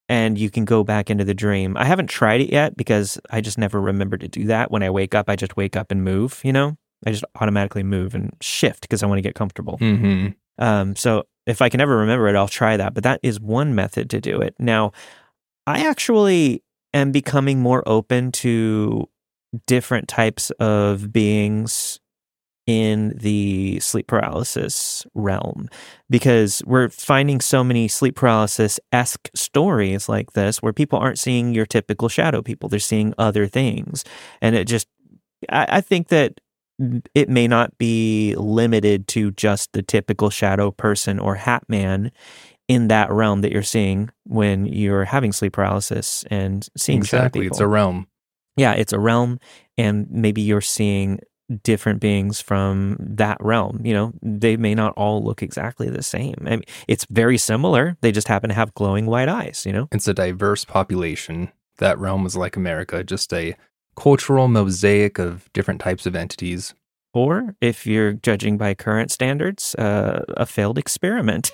Speaker 5: and you can go back into the dream. I haven't tried it yet because I just never remember to do that. When I wake up, I just wake up and move, you know? I just automatically move and shift because I want to get comfortable.
Speaker 7: Mm-hmm.
Speaker 5: Um, so if I can ever remember it, I'll try that. But that is one method to do it. Now, I actually am becoming more open to different types of beings in the sleep paralysis realm, because we're finding so many sleep paralysis-esque stories like this where people aren't seeing your typical shadow people. They're seeing other things. And it just, I, I think that it may not be limited to just the typical shadow person or hat man in that realm that you're seeing when you're having sleep paralysis and seeing shadow
Speaker 7: Exactly.
Speaker 5: people.
Speaker 7: It's a realm.
Speaker 5: Yeah, it's a realm, and maybe you're seeing different beings from that realm. You know, they may not all look exactly the same. I mean, it's very similar. They just happen to have glowing white eyes, you know?
Speaker 7: It's a diverse population. That realm is like America, just a cultural mosaic of different types of entities.
Speaker 5: Or, if you're judging by current standards, uh, a failed experiment.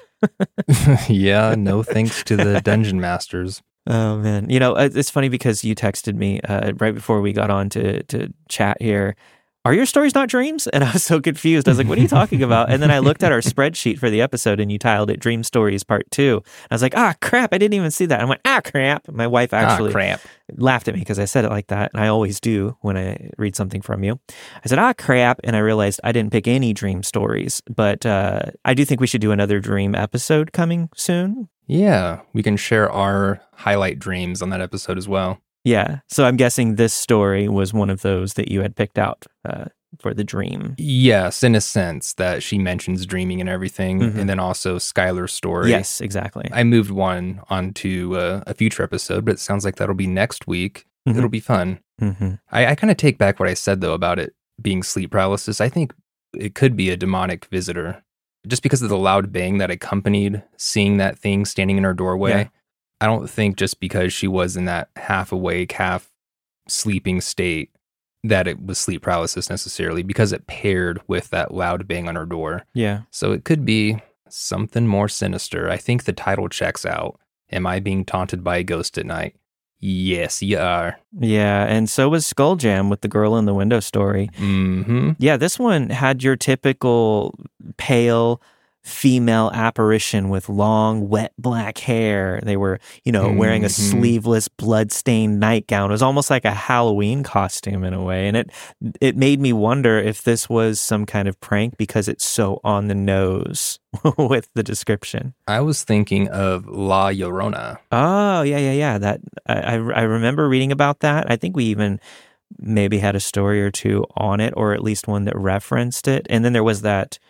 Speaker 7: Yeah, no thanks to the dungeon masters.
Speaker 5: Oh, man. You know, it's funny because you texted me uh, right before we got on to, to chat here. Are your stories not dreams? And I was so confused. I was like, what are you talking about? And then I looked at our spreadsheet for the episode and you titled it Dream Stories Part two. I was like, ah, crap. I didn't even see that. I went, ah, crap. My wife actually
Speaker 7: ah, crap.
Speaker 5: laughed at me because I said it like that. And I always do when I read something from you. I said, ah, crap. And I realized I didn't pick any dream stories. But uh, I do think we should do another dream episode coming soon.
Speaker 7: Yeah, we can share our highlight dreams on that episode as well.
Speaker 5: Yeah. So I'm guessing this story was one of those that you had picked out uh, for the dream.
Speaker 7: Yes, in a sense that she mentions dreaming and everything.
Speaker 5: Mm-hmm.
Speaker 7: And then also Skylar's story.
Speaker 5: Yes, exactly.
Speaker 7: I moved one onto uh, a future episode, but it sounds like that'll be next week. Mm-hmm. It'll be fun.
Speaker 5: Mm-hmm.
Speaker 7: I, I kind of take back what I said, though, about it being sleep paralysis. I think it could be a demonic visitor. Just because of the loud bang that accompanied seeing that thing standing in her doorway. Yeah. I don't think just because she was in that half awake, half sleeping state that it was sleep paralysis necessarily, because it paired with that loud bang on her door.
Speaker 5: Yeah.
Speaker 7: So it could be something more sinister. I think the title checks out. Am I being taunted by a ghost at night? Yes, you are.
Speaker 5: Yeah, and so was Skull Jam with the girl in the window story.
Speaker 7: Mm-hmm.
Speaker 5: Yeah, this one had your typical pale female apparition with long, wet black hair. They were, you know, mm-hmm. wearing a sleeveless, blood-stained nightgown. It was almost like a Halloween costume in a way. And it it made me wonder if this was some kind of prank because it's so on the nose with the description.
Speaker 7: I was thinking of La Llorona.
Speaker 5: Oh, yeah, yeah, yeah. That I, I remember reading about that. I think we even maybe had a story or two on it, or at least one that referenced it. And then there was that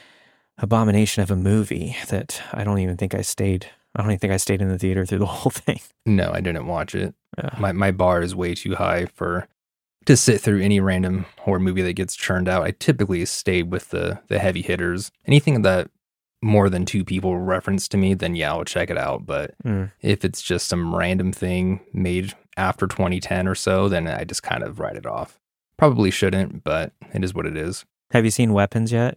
Speaker 5: abomination of a movie that I don't even think I stayed. I don't even think I stayed in the theater through the whole thing.
Speaker 7: No, I didn't watch it.
Speaker 5: Uh,
Speaker 7: my my bar is way too high for to sit through any random horror movie that gets churned out. I typically stay with the the heavy hitters. Anything that more than two people reference to me, then yeah, I'll check it out. But
Speaker 5: mm.
Speaker 7: if it's just some random thing made after twenty ten or so, then I just kind of write it off. Probably shouldn't, but it is what it is.
Speaker 5: Have you seen Weapons yet?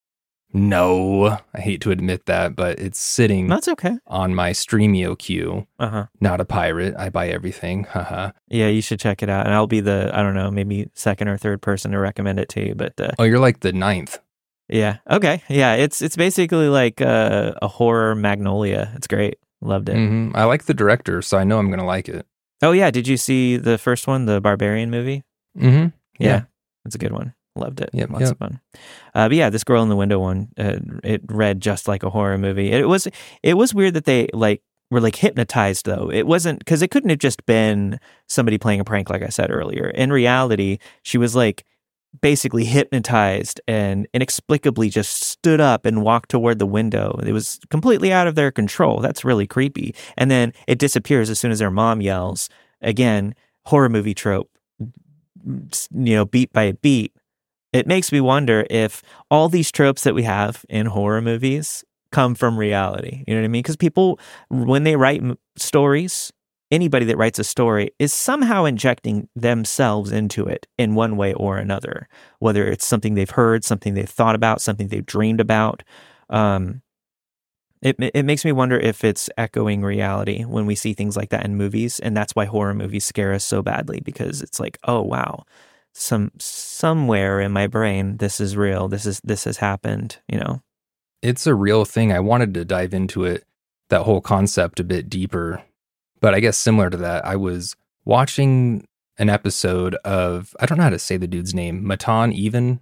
Speaker 7: No, I hate to admit that, but it's sitting
Speaker 5: That's okay.
Speaker 7: on my Streamio queue.
Speaker 5: Uh-huh.
Speaker 7: Not a pirate. I buy everything. Haha.
Speaker 5: Yeah, you should check it out. And I'll be the, I don't know, maybe second or third person to recommend it to you. But uh,
Speaker 7: oh, you're like the ninth.
Speaker 5: Yeah. Okay. Yeah, it's it's basically like uh, a horror Magnolia. It's great. Loved it.
Speaker 7: Mm-hmm. I like the director, so I know I'm going to like it.
Speaker 5: Oh, yeah. Did you see the first one, the Barbarian movie?
Speaker 7: Mm-hmm.
Speaker 5: Yeah.
Speaker 7: yeah.
Speaker 5: It's a good one. Loved it.
Speaker 7: Yep,
Speaker 5: Lots
Speaker 7: yep.
Speaker 5: of fun. Uh, but yeah, this girl in the window one, uh, it read just like a horror movie. It was it was weird that they like were like hypnotized though. It wasn't, because it couldn't have just been somebody playing a prank like I said earlier. In reality, she was like basically hypnotized and inexplicably just stood up and walked toward the window. It was completely out of their control. That's really creepy. And then it disappears as soon as their mom yells. Again, horror movie trope, you know, beat by beat. It makes me wonder if all these tropes that we have in horror movies come from reality. You know what I mean? Because people, when they write m- stories, anybody that writes a story is somehow injecting themselves into it in one way or another, whether it's something they've heard, something they've thought about, something they've dreamed about. Um, It it makes me wonder if it's echoing reality when we see things like that in movies, and that's why horror movies scare us so badly, because it's like, oh wow, some somewhere in my brain this is real. This is this has happened. You know,
Speaker 7: it's a real thing. I wanted to dive into it, that whole concept a bit deeper, but I guess similar to that, I was watching an episode of, I don't know how to say the dude's name, Matan Even.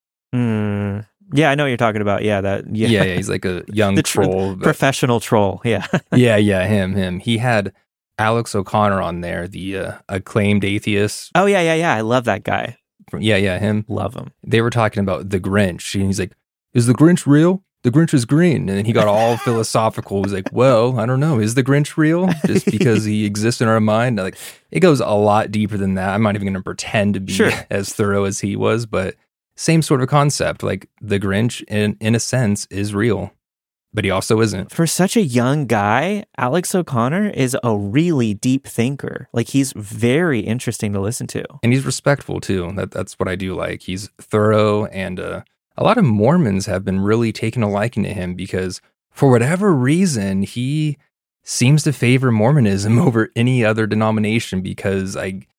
Speaker 5: Hmm. Yeah, I know what you're talking about. Yeah, that. Yeah,
Speaker 7: yeah, yeah he's like a young
Speaker 5: the tr-
Speaker 7: troll, but,
Speaker 5: professional troll. Yeah,
Speaker 7: yeah, yeah, him, him. He had Alex O'Connor on there, the uh, acclaimed atheist.
Speaker 5: Oh yeah, yeah, yeah. I love that guy.
Speaker 7: From, yeah, yeah, him.
Speaker 5: Love him.
Speaker 7: They were talking about the Grinch, and he's like, "Is the Grinch real? The Grinch is green." And then he got all philosophical. He's like, "Well, I don't know. Is the Grinch real? Just because he exists in our mind?" Like, it goes a lot deeper than that. I'm not even going to pretend to be
Speaker 5: sure.
Speaker 7: as thorough as he was, but. Same sort of concept, like the Grinch, in, in a sense, is real, but he also isn't.
Speaker 5: For such a young guy, Alex O'Connor is a really deep thinker. Like, he's very interesting to listen to.
Speaker 7: And he's respectful, too. That That's what I do like. He's thorough, and uh, a lot of Mormons have been really taking a liking to him because, for whatever reason, he seems to favor Mormonism over any other denomination because I...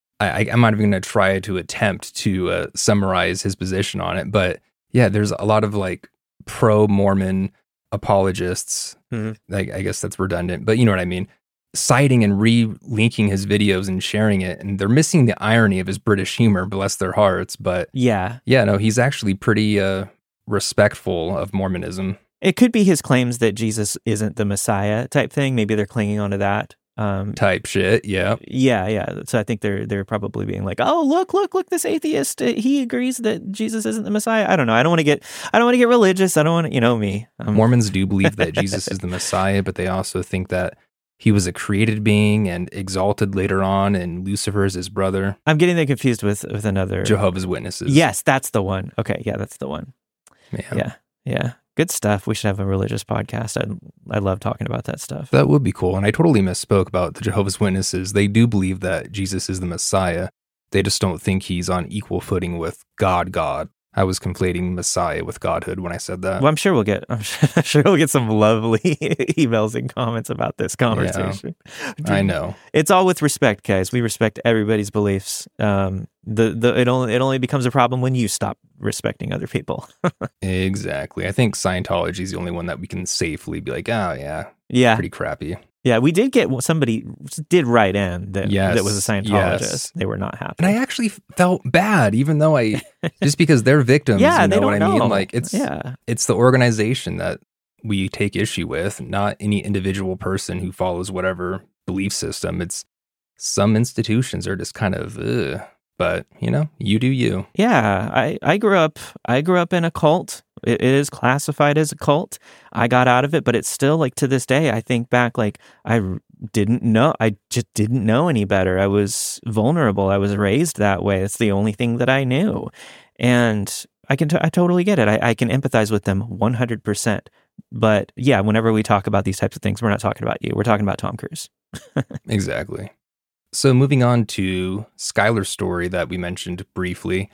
Speaker 7: I, I'm not even going to try to attempt to uh, summarize his position on it, but yeah, there's a lot of like pro-Mormon apologists. Mm-hmm. Like, I guess that's redundant, but you know what I mean. Citing and re-linking his videos and sharing it, and they're missing the irony of his British humor, bless their hearts. But
Speaker 5: yeah,
Speaker 7: yeah, no, he's actually pretty uh, respectful of Mormonism.
Speaker 5: It could be his claims that Jesus isn't the Messiah type thing. Maybe they're clinging onto that. Um,
Speaker 7: type shit, yeah.
Speaker 5: Yeah, yeah. So I think they're they're probably being like, oh, look, look, look, this atheist, uh, he agrees that Jesus isn't the Messiah. I don't know. I don't want to get, I don't want to get religious. I don't want to, you know me. Um,
Speaker 7: Mormons do believe that Jesus is the Messiah, but they also think that he was a created being and exalted later on, and Lucifer is his brother.
Speaker 5: I'm getting that confused with, with another.
Speaker 7: Jehovah's Witnesses.
Speaker 5: Yes, that's the one. Okay, yeah, that's the one.
Speaker 7: Yeah.
Speaker 5: Yeah, yeah. Good stuff. We should have a religious podcast. I I love talking about that stuff.
Speaker 7: That would be cool. And I totally misspoke about the Jehovah's Witnesses. They do believe that Jesus is the Messiah. They just don't think he's on equal footing with God, God. I was conflating Messiah with Godhood when I said that.
Speaker 5: Well, I'm sure we'll get, I'm sure we'll get some lovely emails and comments about this conversation.
Speaker 7: Yeah, I know.
Speaker 5: It's all with respect, guys. We respect everybody's beliefs. Um, the the it only it only becomes a problem when you stop respecting other people.
Speaker 7: Exactly. I think Scientology is the only one that we can safely be like, oh yeah,
Speaker 5: yeah,
Speaker 7: pretty crappy.
Speaker 5: Yeah, we did get somebody did write in that
Speaker 7: yes,
Speaker 5: that was a Scientologist. Yes. They were not happy,
Speaker 7: and I actually felt bad, even though I just because they're victims.
Speaker 5: Yeah,
Speaker 7: you know
Speaker 5: they don't
Speaker 7: what I
Speaker 5: know.
Speaker 7: mean. Like it's
Speaker 5: yeah.
Speaker 7: it's the organization that we take issue with, not any individual person who follows whatever belief system. It's some institutions are just kind of, ugh. But you know, you do you.
Speaker 5: Yeah, I I grew up I grew up in a cult. It is classified as a cult. I got out of it, but it's still like to this day, I think back, like I didn't know, I just didn't know any better. I was vulnerable. I was raised that way. It's the only thing that I knew. And I can, t- I totally get it. I, I can empathize with them one hundred percent. But yeah, whenever we talk about these types of things, we're not talking about you. We're talking about Tom Cruise.
Speaker 7: Exactly. So moving on to Skylar's story that we mentioned briefly.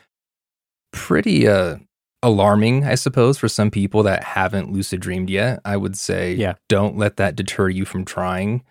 Speaker 7: Pretty, uh, alarming, I suppose, for some people that haven't lucid dreamed yet. I would say,
Speaker 5: yeah.
Speaker 7: Don't let that deter you from trying.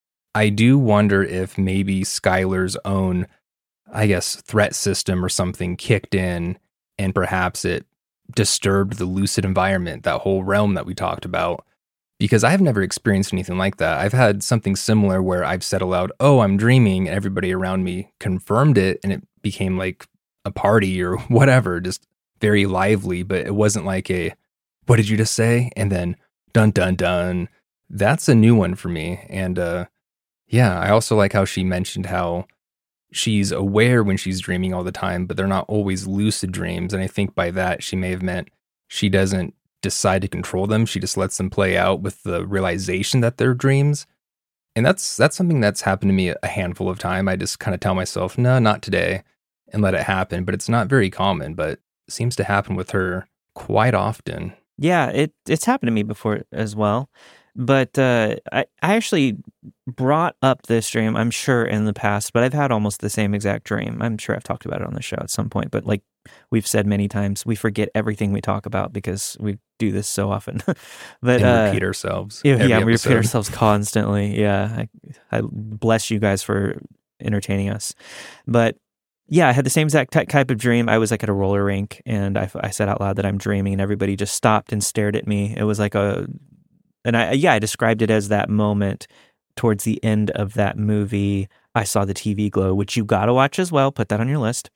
Speaker 7: I do wonder if maybe Skylar's own, I guess, threat system or something kicked in, and perhaps it disturbed the lucid environment, that whole realm that we talked about. Because I've never experienced anything like that. I've had something similar where I've said aloud, oh, I'm dreaming, and everybody around me confirmed it, and it became like a party or whatever, just very lively, but it wasn't like a, what did you just say? And then dun, dun, dun. That's a new one for me. And uh, yeah, I also like how she mentioned how she's aware when she's dreaming all the time, but they're not always lucid dreams. And I think by that, she may have meant she doesn't decide to control them. She just lets them play out with the realization that they're dreams. And that's that's something that's happened to me a handful of times. I just kind of tell myself, no, not today, and let it happen. But it's not very common, but it seems to happen with her quite often.
Speaker 5: Yeah, it it's happened to me before as well. But uh, I, I actually brought up this dream, I'm sure, in the past, but I've had almost the same exact dream. I'm sure I've talked about it on the show at some point, but like we've said many times, we forget everything we talk about because we do this so often. but
Speaker 7: and
Speaker 5: uh,
Speaker 7: repeat ourselves.
Speaker 5: Yeah, yeah
Speaker 7: episode.
Speaker 5: we repeat ourselves constantly. Yeah, I, I bless you guys for entertaining us. But yeah, I had the same exact type of dream. I was like at a roller rink, and I, I said out loud that I'm dreaming, and everybody just stopped and stared at me. It was like a... And I, yeah, I described it as that moment towards the end of that movie, I Saw the T V Glow, which you got to watch as well. Put that on your list.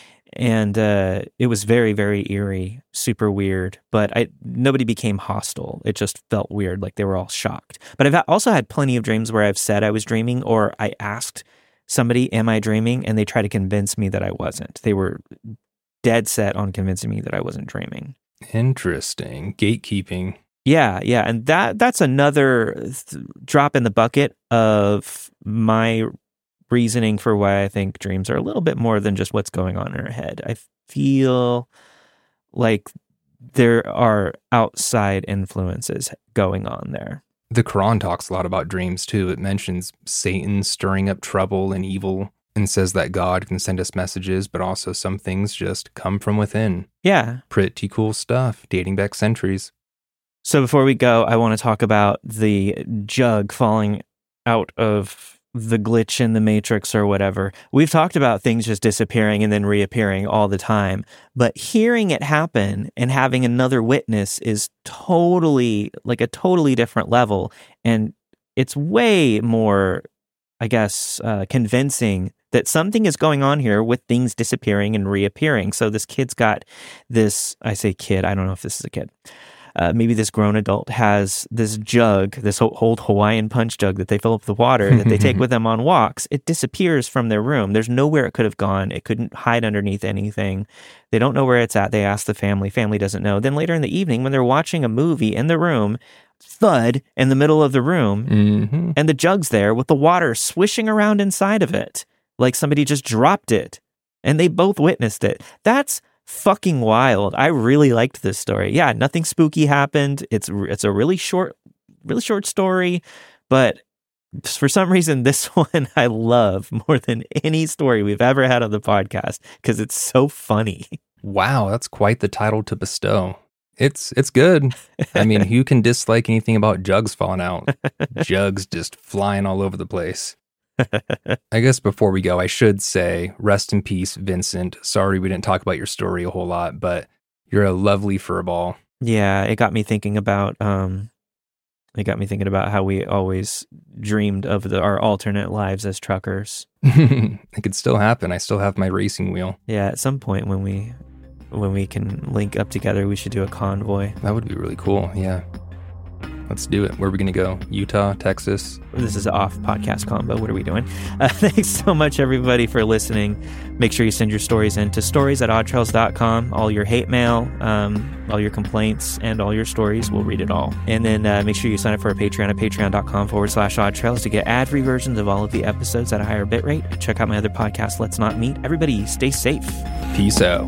Speaker 5: And uh, it was very, very eerie, super weird. But I nobody became hostile. It just felt weird, like they were all shocked. But I've also had plenty of dreams where I've said I was dreaming, or I asked somebody, am I dreaming? And they try to convince me that I wasn't. They were dead set on convincing me that I wasn't dreaming.
Speaker 7: Interesting. Gatekeeping.
Speaker 5: Yeah, yeah, and that that's another th- drop in the bucket of my reasoning for why I think dreams are a little bit more than just what's going on in our head. I feel like there are outside influences going on there.
Speaker 7: The Quran talks a lot about dreams too. It mentions Satan stirring up trouble and evil and says that God can send us messages, but also some things just come from within.
Speaker 5: Yeah.
Speaker 7: Pretty cool stuff, dating back centuries.
Speaker 5: So before we go, I want to talk about the jug falling out of the glitch in the Matrix or whatever. We've talked about things just disappearing and then reappearing all the time, but hearing it happen and having another witness is totally, like a totally different level. And it's way more, I guess, uh, convincing that something is going on here with things disappearing and reappearing. So this kid's got this, I say kid, I don't know if this is a kid. Uh, maybe this grown adult has this jug, this old Hawaiian punch jug that they fill up with water that they take with them on walks. It disappears from their room. There's nowhere it could have gone. It couldn't hide underneath anything. They don't know where it's at. They ask the family. Family doesn't know. Then later in the evening, when they're watching a movie in the room, thud in the middle of the room,
Speaker 7: mm-hmm.
Speaker 5: and the jug's there with the water swishing around inside of it, like somebody just dropped it, and they both witnessed it. That's fucking wild. I really liked this story. Yeah, nothing spooky happened. It's it's a really short, really short story, but for some reason, this one I love more than any story we've ever had on the podcast because it's so funny.
Speaker 7: Wow, that's quite the title to bestow. It's it's good. I mean, who can dislike anything about jugs falling out? Jugs just flying all over the place. I guess before we go, I should say, rest in peace, Vincent. Sorry we didn't talk about your story a whole lot, but you're a lovely furball.
Speaker 5: Yeah, it got me thinking about um, it got me thinking about how we always dreamed of the, our alternate lives as truckers.
Speaker 7: It could still happen. I still have my racing wheel.
Speaker 5: Yeah, at some point when we when we can link up together, we should do a convoy.
Speaker 7: That would be really cool. Yeah. Let's do it. Where are we going to go? Utah, Texas?
Speaker 5: This is an off podcast combo. What are we doing? Uh, thanks so much, everybody, for listening. Make sure you send your stories in to stories at odd trails dot com. All your hate mail, um, all your complaints, and all your stories. We'll read it all. And then uh, make sure you sign up for our Patreon at patreon.com forward slash odd trails to get ad-free versions of all of the episodes at a higher bitrate. Check out my other podcast, Let's Not Meet. Everybody, stay safe.
Speaker 7: Peace out.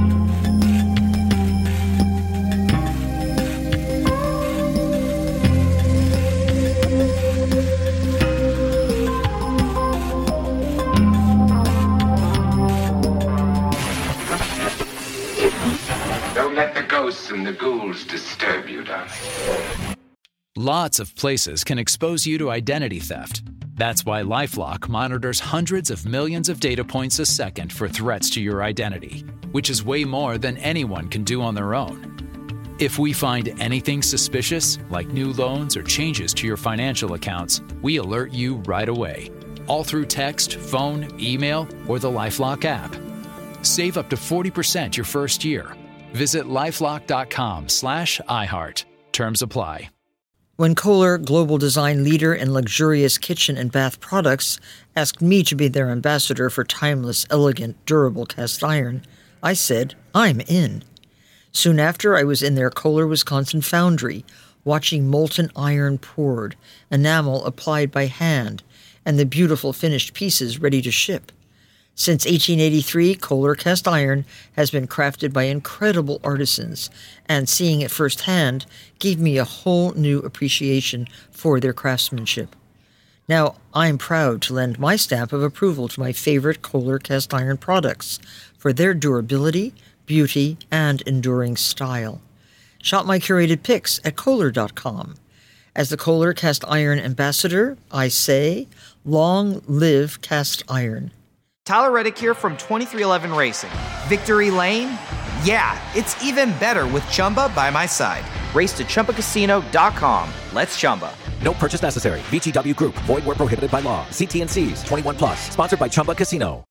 Speaker 6: And the ghouls disturb you, darling.
Speaker 9: Lots of places can expose you to identity theft. That's why LifeLock monitors hundreds of millions of data points a second for threats to your identity, which is way more than anyone can do on their own. If we find anything suspicious, like new loans or changes to your financial accounts, we alert you right away, all through text, phone, email, or the LifeLock app. Save up to forty percent your first year. Visit lifelock.com slash iHeart. Terms apply.
Speaker 11: When Kohler, global design leader in luxurious kitchen and bath products, asked me to be their ambassador for timeless, elegant, durable cast iron, I said, I'm in. Soon after, I was in their Kohler, Wisconsin foundry, watching molten iron poured, enamel applied by hand, and the beautiful finished pieces ready to ship. Since eighteen eighty-three, Kohler cast iron has been crafted by incredible artisans, and seeing it firsthand gave me a whole new appreciation for their craftsmanship. Now, I'm proud to lend my stamp of approval to my favorite Kohler cast iron products for their durability, beauty, and enduring style. Shop my curated picks at Kohler dot com. As the Kohler cast iron ambassador, I say, long live cast iron.
Speaker 3: Tyler Reddick here from twenty-three eleven Racing. Victory Lane? Yeah, it's even better with Chumba by my side. Race to Chumba Casino dot com. Let's Chumba.
Speaker 4: No purchase necessary. V G W Group. Void where prohibited by law. See T and C's. twenty-one plus. Sponsored by Chumba Casino.